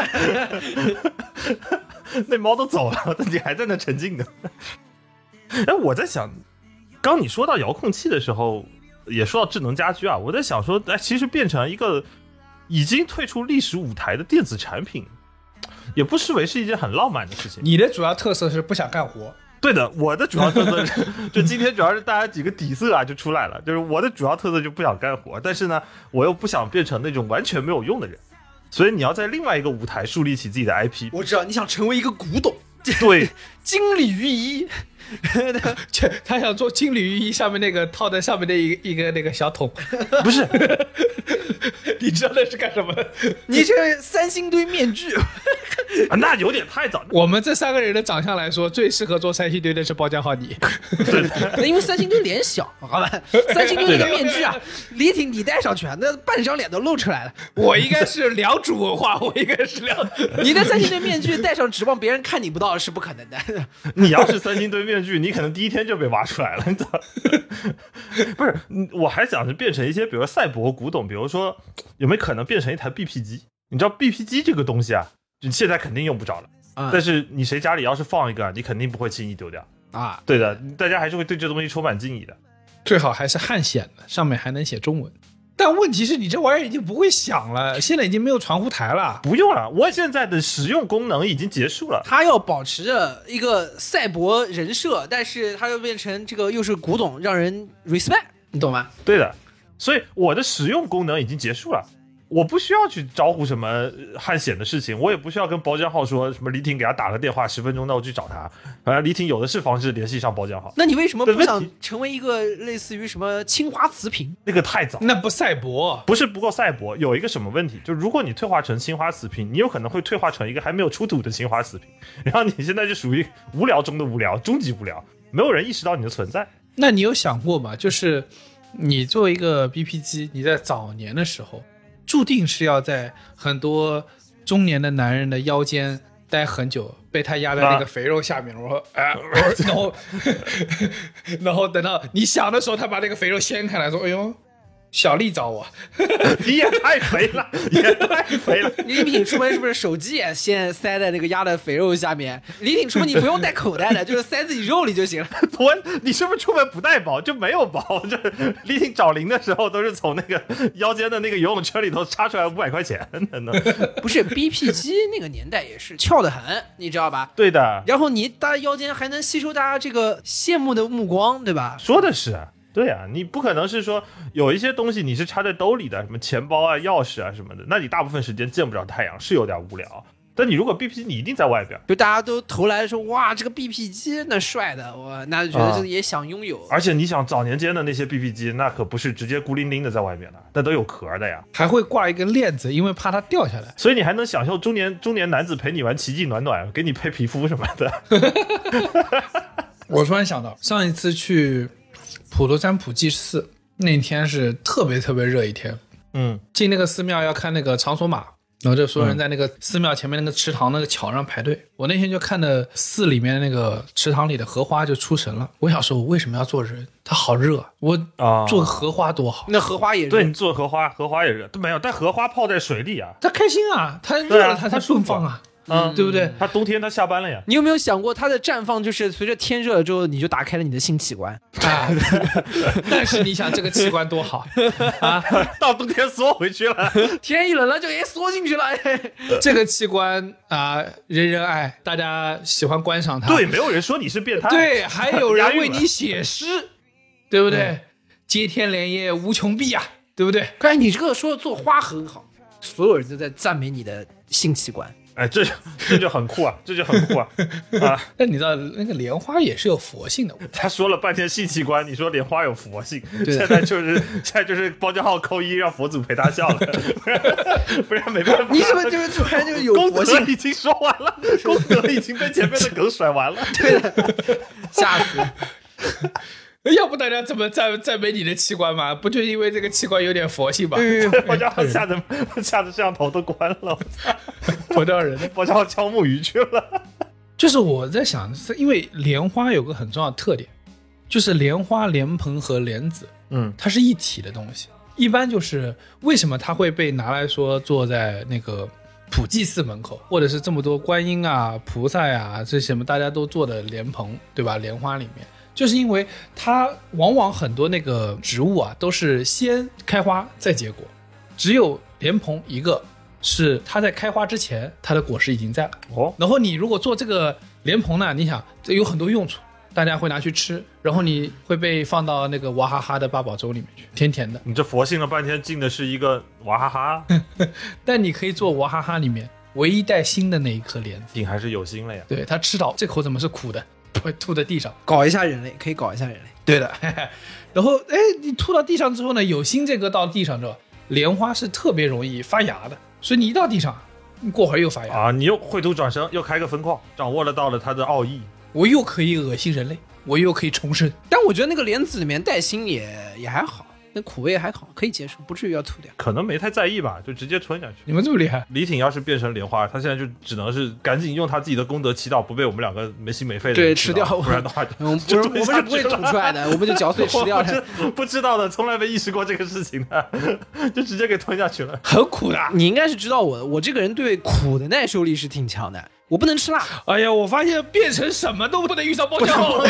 那猫都走了，但你还在那沉浸呢。哎，我在想，刚你说到遥控器的时候，也说到智能家居啊，我在想说，哎，其实变成一个已经退出历史舞台的电子产品，也不失为是一件很浪漫的事情。 你的主要特色是不想干活。 对的，我的主要特色是，就今天主要是大家几个底色啊就出来了，就是我的主要特色就不想干活，但是呢，我又不想变成那种完全没有用的人。所以你要在另外一个舞台树立起自己的 I P。 我知道你想成为一个古董， 对， 金缕玉衣。 他想做金缕玉衣上面那个套在上面的一个一个那个小桶。 不是， 你知道那是干什么的？ 你这三星堆面具。 啊、那有点太早。 我们这三个人的长相来说，最适合做三星堆的是包浆号你。 对，因为三星堆脸小，好吧？三星堆那个面具啊，李挺你戴上去，那半张脸都露出来了。 我应该是良渚文化，我应该是良。 你的三星堆面具戴上，指望别人看你不到是不可能的。 你要是三星堆面面具，你可能第一天就被挖出来了，你知道？不是，我还想着变成一些，比如赛博古董，比如说有没有可能变成一台 B P 机？你知道 B P 机这个东西啊，你现在肯定用不着了。 啊、 但是你谁家里要是放一个，你肯定不会轻易丢掉啊。 对的，大家还是会对这东西充满敬意的。 最好还是汉显的，上面还能写中文。但问题是你这玩意儿已经不会响了，现在已经没有传呼台了。 不用了，我现在的使用功能已经结束了。 它要保持着一个赛博人设，但是它又变成这个又是古董，让人 respect， 你懂吗？ 对的，所以我的使用功能已经结束了。我不需要去招呼什么汉显的事情，我也不需要跟包浆号说什么李挺给他打个电话十分钟，那我去找他。反正李挺有的是方式联系上包浆号。 那你为什么不想成为一个类似于什么青花瓷瓶？ 那个太早， 那不赛博， 不是不够赛博。有一个什么问题，就如果你退化成青花瓷瓶，你有可能会退化成一个还没有出土的青花瓷瓶，然后你现在就属于无聊中的无聊，终极无聊，没有人意识到你的存在。 那你有想过吗？就是你作为一个 B P 机，你在早年的时候注定是要在很多中年的男人的腰间待很久，被他压在那个肥肉下面，然后哎，然后然后等到你想的时候，他把那个肥肉掀开来说：“哎呦，小丽找我。” 你也太肥了，也太肥了。 李挺出门是不是手机也先塞在那个压的肥肉下面？李挺出门你不用带口袋的，就是塞自己肉里就行了。 我，你是不是出门不带包？就没有包？就李挺找零的时候，都是从那个腰间的那个游泳圈里头插出来五百块钱的。 不是 B P 机那个年代也是翘得很，你知道吧？ 对的。 然后你搭腰间还能吸收大家这个羡慕的目光，对吧？ 说的是啊。对啊，你不可能是说有一些东西你是插在兜里的，什么钱包啊、钥匙啊什么的，那你大部分时间见不着太阳，是有点无聊。但你如果 B P 机，你一定在外边， 就大家都投来说，哇，这个 B P 机那帅的，我那觉得也想拥有、 啊。而且你想早年间的那些 B P 机，那可不是直接孤零零的在外面的，那都有壳的呀， 还会挂一根链子，因为怕它掉下来。 所以你还能享受中年中年男子陪你玩奇迹暖暖，给你配皮肤什么的。 我突然想到，上一次去普陀山普济寺那天是特别特别热一天， 嗯， 进那个寺庙要看那个场所码，然后就所有人在那个寺庙前面那个池塘那个桥上排队。嗯、我那天就看的寺里面那个池塘里的荷花就出神了。我想说，我为什么要做人？它好热，我做个荷花多好。 那荷花也热， 对，你做荷花，荷花也热，没有，但荷花泡在水里啊， 它开心啊，它热了它才顺放啊。嗯，对不对？ 它冬天它下班了呀。 你有没有想过，它的绽放就是随着天热了之后，你就打开了你的性器官啊？但是你想这个器官多好啊， 到冬天缩回去了， 天一冷了就也缩进去了。 这个器官啊，人人爱，大家喜欢观赏它。 对，没有人说你是变态。 对，还有人为你写诗，对不对？嗯、接天莲叶无穷碧啊，对不对？ 哎，你这个说做花很好，所有人都在赞美你的性器官。 哎，这这就很酷啊，这就很酷啊！啊， 但你知道那个莲花也是有佛性的。 他说了半天性器官，你说莲花有佛性，现在就是现在就是包浆号扣一，让佛祖陪他笑了，不然没办法。 你怎么就是突然就有佛性？ 功德已经说完了，功德已经被前面的梗甩完了。 对的，吓死！ 要不大家怎么赞赞美你的器官嘛？不就因为这个器官有点佛性吧？ 包浆号吓得吓得摄像头都关了，我操！ 不叫人， 包浆号敲木鱼去了。 就是我在想，因为莲花有个很重要的特点，就是莲花、莲蓬和莲子， 嗯， 它是一体的东西。一般就是为什么它会被拿来说坐在那个普济寺门口，或者是这么多观音啊、菩萨啊这些什么大家都坐的莲蓬，对吧？莲花里面。就是因为它往往很多那个植物啊都是先开花再结果，只有莲蓬一个是它在开花之前它的果实已经在了。 哦， 然后你如果做这个莲蓬呢，你想有很多用处，大家会拿去吃，然后你会被放到那个娃哈哈的八宝粥里面去，甜甜的。 你这佛性了半天进的是一个娃哈哈， 但你可以做娃哈哈里面唯一带心的那一颗莲子， 你还是有心了呀。 对，它吃到这口怎么是苦的？会吐在地上， 搞一下人类，可以搞一下人类。 对的，嘿嘿然后哎，你吐到地上之后呢，有心这个到地上之后，莲花是特别容易发芽的，所以你一到地上，你过会儿又发芽啊，你又绘图转生，又开个分矿，掌握了到了它的奥义。 我又可以恶心人类，我又可以重生。 但我觉得那个莲子里面带心也也还好， 那苦味还好，可以接受，不至于要吐掉。 可能没太在意吧，就直接吞下去。 你们这么厉害？ 李挺要是变成莲花，他现在就只能是赶紧用他自己的功德祈祷，不被我们两个没心没肺的对吃掉， 不然的话就， 我们不是我们是不会吐出来的，我们就嚼碎吃掉的。 不, 不知道的，从来没意识过这个事情的，就直接给吞下去了， 很苦的。 你应该是知道我的，我这个人对苦的耐受力是挺强的。我不能吃辣。 哎呀，我发现变成什么都不能遇上包浆号。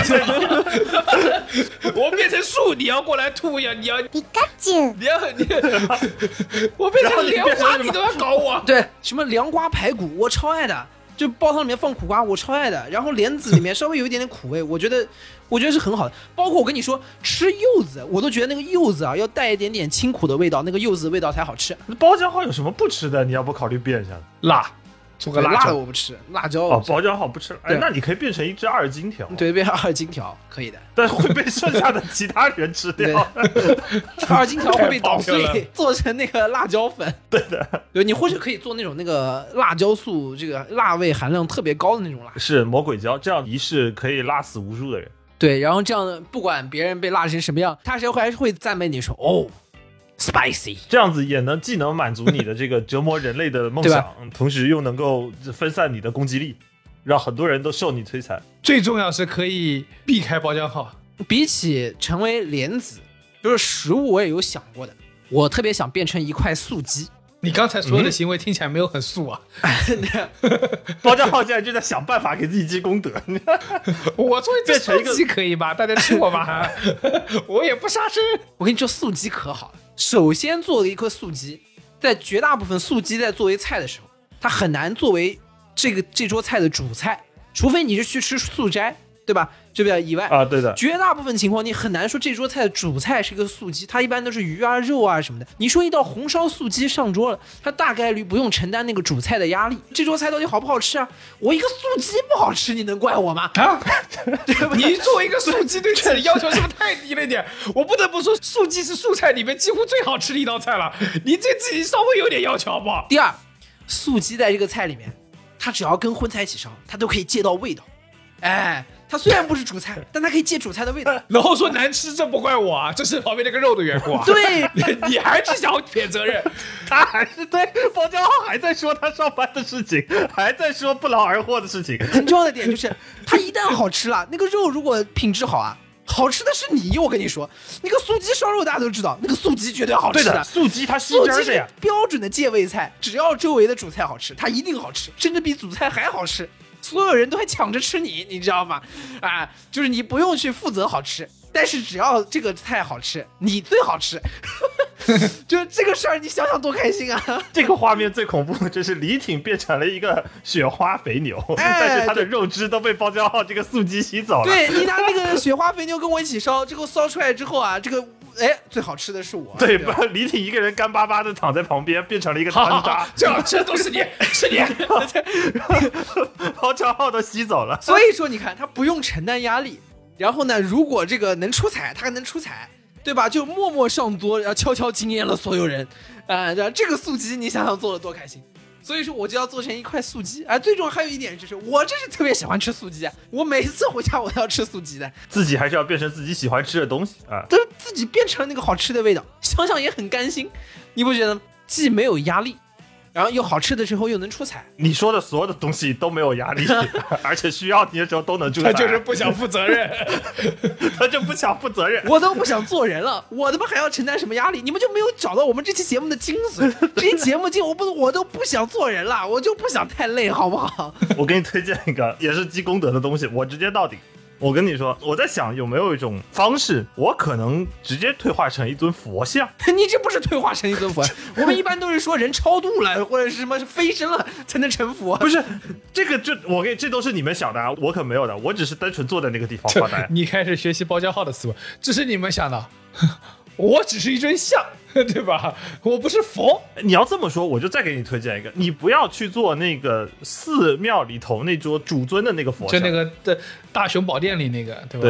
我变成树，你要过来吐呀！你要皮卡丘， 你要你，我变成莲花，你都要搞我。 对，什么凉瓜排骨，我超爱的。就煲汤里面放苦瓜，我超爱的。然后莲子里面稍微有一点点苦味，我觉得，我觉得是很好的。包括我跟你说，吃柚子，我都觉得那个柚子啊，要带一点点清苦的味道，那个柚子的味道才好吃。 包浆号有什么不吃的？你要不考虑变一下？ 辣。做个辣的我不吃，辣椒哦，包浆好不吃。哎，那你可以变成一只二荆条， 对，变成二荆条可以的， 但是会被剩下的其他人吃掉。 二荆条会被捣碎，做成那个辣椒粉。 对的， 对，你或者可以做那种那个辣椒素，这个辣味含量特别高的那种辣， 是魔鬼椒，这样一试可以辣死无数的人。 对，然后这样不管别人被辣成什么样，他还是会赞美你说哦。spicy， 这样子也能既能满足你的这个折磨人类的梦想，同时又能够分散你的攻击力，让很多人都受你摧残。 最重要是可以避开包浆号。 比起成为莲子，就是食物，我也有想过的。我特别想变成一块素鸡。 你刚才所有的行为听起来没有很素啊！ 包浆号现在就在想办法给自己积功德。 我做一只素鸡可以吧？大家吃我吧，我也不杀生。 我跟你说，素鸡可好了。首先做了一颗素鸡，在绝大部分素鸡在作为菜的时候，它很难作为这个这桌菜的主菜，除非你是去吃素斋，对吧？这边以外啊，对的， 绝大部分情况你很难说这桌菜的主菜是个素鸡，它一般都是鱼啊、肉啊什么的。你说一道红烧素鸡上桌了，它大概率不用承担那个主菜的压力。这桌菜到底好不好吃啊？我一个素鸡不好吃，你能怪我吗？ 啊，你作为一个素鸡对自己的要求是不是太低了一点？我不得不说，素鸡是素菜里面几乎最好吃的一道菜了。你对自己稍微有点要求好不好？ 第二，素鸡在这个菜里面，它只要跟荤菜一起烧，它都可以借到味道。哎，它虽然不是主菜，但它可以借主菜的味道。 然后说难吃，这不怪我啊，这是旁边那个肉的缘故啊。 对， 你还是想撇责任， 他还是对包浆号还在说他上班的事情，还在说不劳而获的事情。 很重要的点就是，它一旦好吃了，那个肉如果品质好啊，好吃的是你。我跟你说，那个素鸡烧肉大家都知道，那个素鸡绝对好吃的。 对的，素鸡它吸汁的呀， 标准的借味菜，只要周围的主菜好吃，它一定好吃，甚至比主菜还好吃。所有人都还抢着吃你，你知道吗？啊，就是你不用去负责好吃，但是只要这个菜好吃，你最好吃。就这个事儿，你想想多开心啊！ 这个画面最恐怖的就是李挺变成了一个雪花肥牛， 哎、 但是他的肉汁都被包浆号这个素鸡吸走了。 对，你拿那个雪花肥牛跟我一起烧，这个烧出来之后啊，这个哎最好吃的是我。 对，不然李挺一个人干巴巴的躺在旁边，变成了一个汤渣。 最好吃的都是你，是你。 包浆号都吸走了。 所以说，你看他不用承担压力，然后呢，如果这个能出彩，他还能出彩。对吧？就默默上桌，然后悄悄惊艳了所有人，啊、呃，这个素鸡你想想做了多开心。所以说我就要做成一块素鸡，啊、呃，最重要还有一点就是，我真是特别喜欢吃素鸡啊！我每次回家我都要吃素鸡的， 自己还是要变成自己喜欢吃的东西啊， 但是自己变成了那个好吃的味道，想想也很甘心，你不觉得？既没有压力。然后又好吃的时候又能出彩， 你说的所有的东西都没有压力，而且需要你的时候都能出彩。 他就是不想负责任， 他就不想负责任。 我都不想做人了，我他妈还要承担什么压力？你们就没有找到我们这期节目的精髓？这期节目精，我不，我都不想做人了，我就不想太累，好不好？ 我给你推荐一个也是积功德的东西，我直接到顶。我跟你说，我在想有没有一种方式，我可能直接退化成一尊佛像。 你这不是退化成一尊佛，我们一般都是说人超度了，或者是什么飞升了才能成佛。 不是，这个就我给这都是你们想的啊，我可没有的，我只是单纯坐在那个地方发呆。 你开始学习包浆号的思维，这是你们想的。我只是一尊像，对吧？我不是佛。 你要这么说，我就再给你推荐一个，你不要去做那个寺庙里头那桌主尊的那个佛像， 就那个的大雄宝殿里那个，对吧？ 对，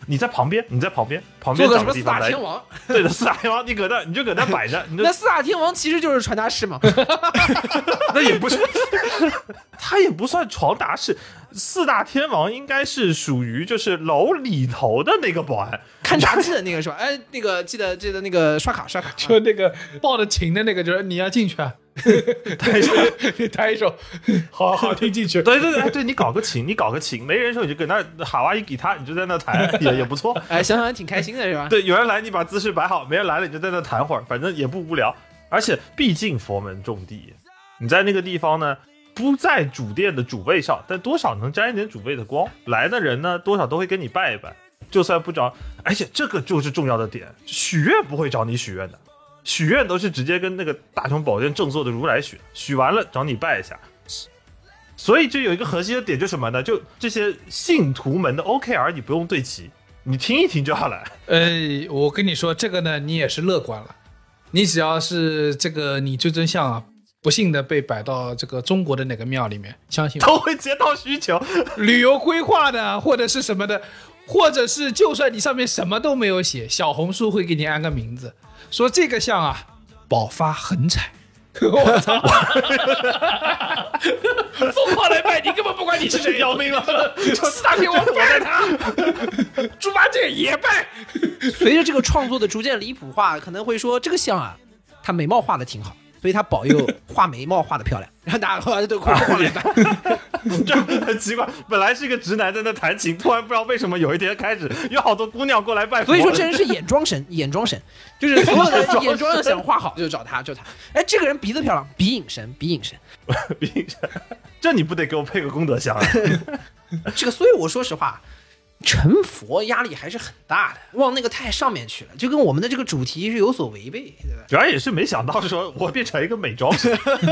你在旁边，你在旁边，旁边做个什么四找地方来大天王？ 对的，四大天王，你搁那你就搁那摆着，你就那四大天王其实就是传达室嘛。 那也不是，他也不算传达室，四大天王应该是属于就是楼里头的那个保安， 看杂志的那个是吧？哎，那个记得记得那个刷卡刷卡， 就那个抱着琴的那个，就是你要进去啊， 抬手， 你抬一手，好好听进去。 对对对，哎，对你搞个琴，你搞个琴，没人的时候你就搁那哈哇伊吉他，你就在那弹，也也不错。 哎，想想挺开心的是吧？ 对，有人来你把姿势摆好，没人来了你就在那弹会儿，反正也不无聊。而且毕竟佛门重地，你在那个地方呢，不在主殿的主位上，但多少能沾一点主位的光。来的人呢，多少都会跟你拜一拜，就算不找，而且这个就是重要的点，许愿不会找你许愿的，许愿都是直接跟那个大雄宝殿正坐的如来许，许完了找你拜一下。所以这有一个核心的点，就是什么呢？就这些信徒们的 O K R 你不用对齐，你听一听就好了。 呃，我跟你说，这个呢，你也是乐观了。你只要是这个你这尊像啊，不幸的被摆到这个中国的哪个庙里面，相信我都会接到需求， 旅游规划的或者是什么的，或者是就算你上面什么都没有写，小红书会给你安个名字，说这个像啊，保发横财。我操！疯狂来拜你，根本不管你是谁， 要命了！ 四大天王拜他，猪八戒也拜。 随着这个创作的逐渐离谱化，可能会说这个像啊，他眉毛画的挺好，所以他保佑画眉毛画的漂亮，然后大家都快过来拜。 这很奇怪，本来是一个直男在那弹琴，突然不知道为什么有一天开始有好多姑娘过来拜佛。 所以说这人是眼妆神，眼妆神就是所有的眼妆想画好就找他，就他。哎，这个人鼻子漂亮，鼻影神，鼻影神， 鼻影神，这你不得给我配个功德箱啊？ 这个，所以我说实话。成佛压力还是很大的，往那个太上面去了，就跟我们的这个主题是有所违背，对吧？ 主要也是没想到说我变成一个美妆师，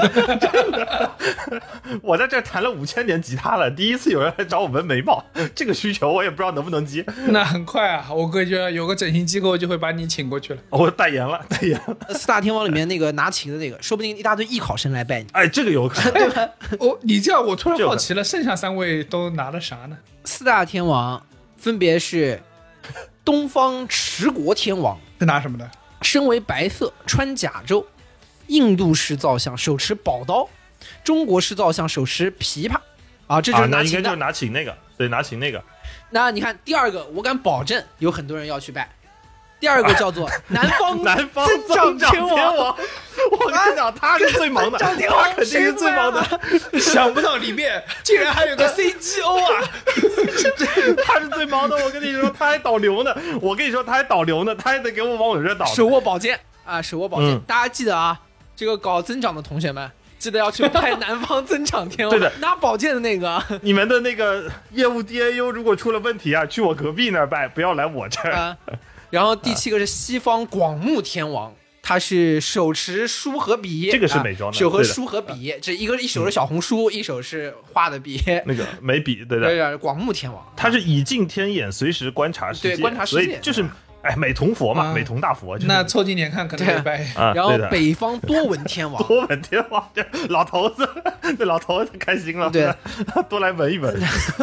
我在这弹了五千年吉他了，第一次有人来找我纹眉毛，这个需求我也不知道能不能接。 那很快啊，我感觉有个整形机构就会把你请过去了。 我代言了，代言了。 四大天王里面那个拿琴的那个，说不定一大堆艺考生来拜你。 哎，这个有可能，对吧？ 哦，你这样我突然好奇了，剩下三位都拿了啥呢？ 四大天王。分别是东方持国天王是拿什么的？ 身为白色，穿甲胄；印度式造像手持宝刀；中国式造像手持琵琶。啊，这就是拿琴的。 啊、那应该就是拿琴那个，对，拿琴那个。 那你看第二个，我敢保证有很多人要去拜。第二个叫做南方南方增长天王， 我跟你讲，他是最忙的，他肯定是最忙的。 想不到里面竟然还有个 C G O 啊！ 他是最忙的，我跟你说，他还导流呢。我跟你说，他还导流呢，他还得给我往我这导。 手握宝剑啊，手握宝剑、 嗯， 大家记得啊，这个搞增长的同学们。记得要去拜南方增长天王， 对的， 拿宝剑的那个。 你们的那个业务 D A U 如果出了问题啊，去我隔壁那儿拜，不要来我这儿。 啊然后第七个是西方广目天王，他是手持书和笔， 这个是美妆的， 手和书和笔，这一个一手是小红书，一手是画的笔， 那个眉笔，对的。 对，广目天王， 他是以镜天眼，随时观察世界， 对，观察世界， 所以就是哎，美瞳佛嘛， 啊、 美瞳大佛。就是、 那凑近点看，可能会拜。 啊、 然后北方多闻天王， 多闻天王，这老头子，这老头子开心了， 对， 多来闻一闻。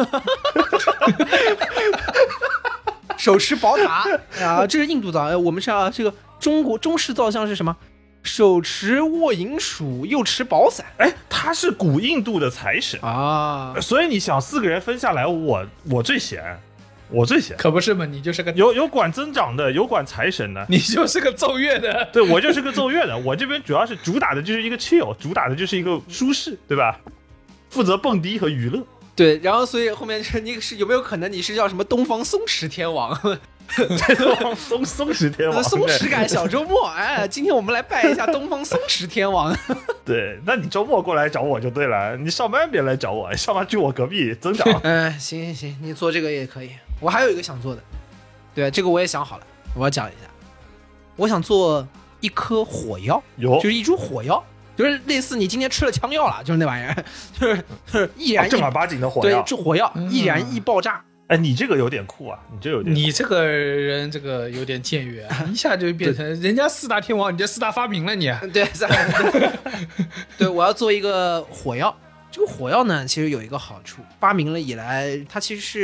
手持宝塔啊，这是印度造像。我们是啊，这个中国中式造像是什么？手持握银鼠，右持宝伞。 哎，他是古印度的财神啊， 所以你想四个人分下来，我我最闲，我最闲。 可不是嘛，你就是个有有管增长的，有管财神的， 你就是个奏乐的。 对，我就是个奏乐的。我这边主要是主打的就是一个 chill， 主打的就是一个舒适，对吧？负责蹦迪和娱乐。 对，然后所以后面是你是有没有可能你是叫什么东方松弛天王？ 松松弛天王， 松弛感小周末，哎，今天我们来拜一下东方松弛天王。 对，那你周末过来找我就对了，你上班别来找我，上班去我隔壁增长。 嗯，行行行，你做这个也可以。我还有一个想做的，对，这个我也想好了，我要讲一下。我想做一颗火药， 有， 就是一株火药。就是类似你今天吃了枪药了，就是那玩意儿，就是就是易燃易、 哦、正儿八经的火药， 对，这火药易燃易爆炸。 哎，你这个有点酷啊，你这有点酷， 你这个人这个有点僭越、啊，一下就变成人家四大天王，你这四大发明了你。 对，对，我要做一个火药。这个火药呢，其实有一个好处，发明了以来，它其实是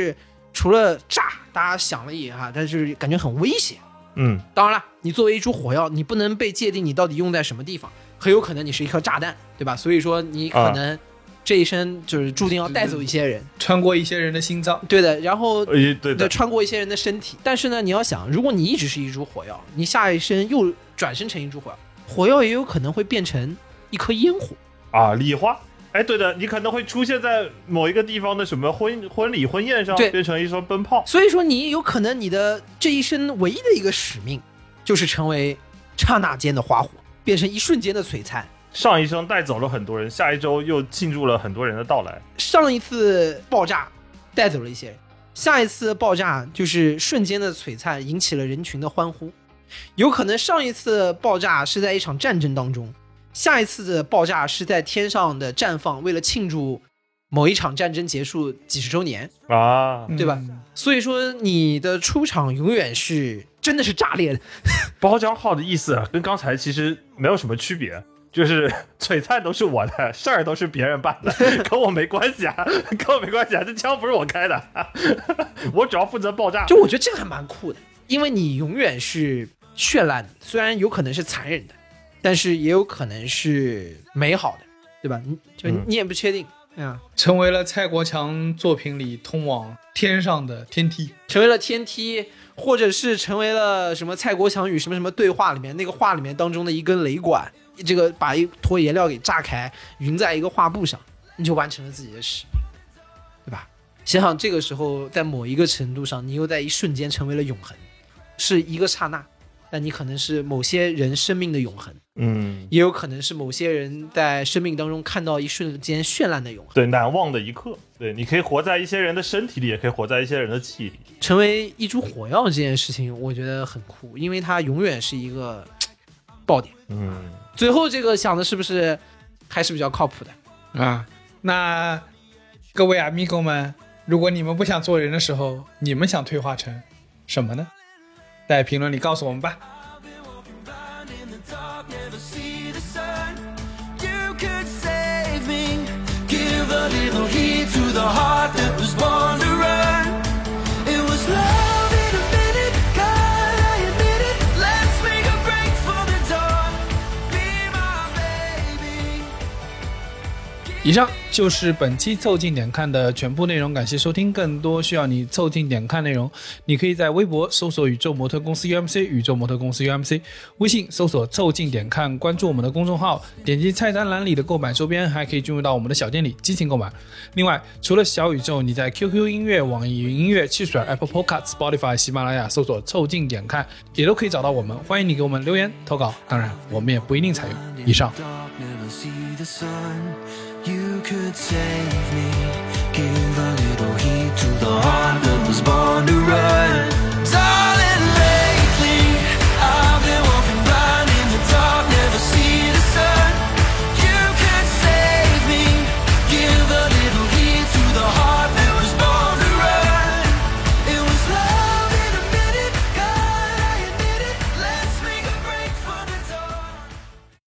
除了炸，大家想了一眼哈，但是感觉很危险。 嗯， 当然了，你作为一株火药，你不能被界定你到底用在什么地方，很有可能你是一颗炸弹，对吧？所以说你可能这一生就是注定要带走一些人， 穿过一些人的心脏。 对的，然后呃对的， 穿过一些人的身体。但是呢，你要想，如果你一直是一株火药，你下一生又转生成一株火药，火药也有可能会变成一颗烟火啊，礼花。哎，对的，你可能会出现在某一个地方的什么婚婚礼婚宴上， 对， 变成一双奔炮。 所以说，你有可能你的这一生唯一的一个使命，就是成为刹那间的花火，变成一瞬间的璀璨。 上一生带走了很多人，下一周又庆祝了很多人的到来。 上一次爆炸带走了一些人，下一次爆炸就是瞬间的璀璨，引起了人群的欢呼。有可能上一次爆炸是在一场战争当中，下一次的爆炸是在天上的绽放，为了庆祝某一场战争结束几十周年啊， 对吧？嗯、所以说你的出场永远是真的是炸裂的。 包浆号的意思跟刚才其实没有什么区别，就是璀璨都是我的，事儿都是别人办的，跟我没关系啊，跟我没关系啊，这枪不是我开的，我只要负责爆炸。 就我觉得这个还蛮酷的，因为你永远是绚烂的，虽然有可能是残忍的，但是也有可能是美好的，对吧？你就你也不确定。嗯， 成为了蔡国强作品里通往天上的天梯， 成为了天梯，或者是成为了什么蔡国强与什么什么对话里面那个画里面当中的一根雷管，这个把一坨颜料给炸开，匀在一个画布上，你就完成了自己的使命，对吧？想想这个时候，在某一个程度上，你又在一瞬间成为了永恒，是一个刹那，但你可能是某些人生命的永恒。 嗯， 也有可能是某些人在生命当中看到一瞬间绚烂的永恒， 对，难忘的一刻。对，你可以活在一些人的身体里，也可以活在一些人的记忆里。 成为一株火药这件事情，我觉得很酷，因为它永远是一个爆点。 嗯， 最后这个想的是不是还是比较靠谱的啊？那各位 amigo 们，如果你们不想做人的时候，你们想退化成什么呢？在评论里告诉我们吧。 A little heat to the heart that was born to run. It was love in a minute, God, I admit it. Let's make a break for the dawn. Be my baby. 以上就是本期凑近点看的全部内容，感谢收听。更多需要你凑近点看内容，你可以在微博搜索宇宙模特公司 U M C 宇宙模特公司 U M C， 微信搜索凑近点看，关注我们的公众号，点击菜单栏里的购买周边，还可以进入到我们的小店里激情购买。另外，除了小宇宙，你在 Q Q 音乐、网易云音乐、汽水、Apple Podcast、Spotify、喜马拉雅搜索凑近点看，也都可以找到我们。欢迎你给我们留言投稿，当然我们也不一定采用。以上。 You could save me, give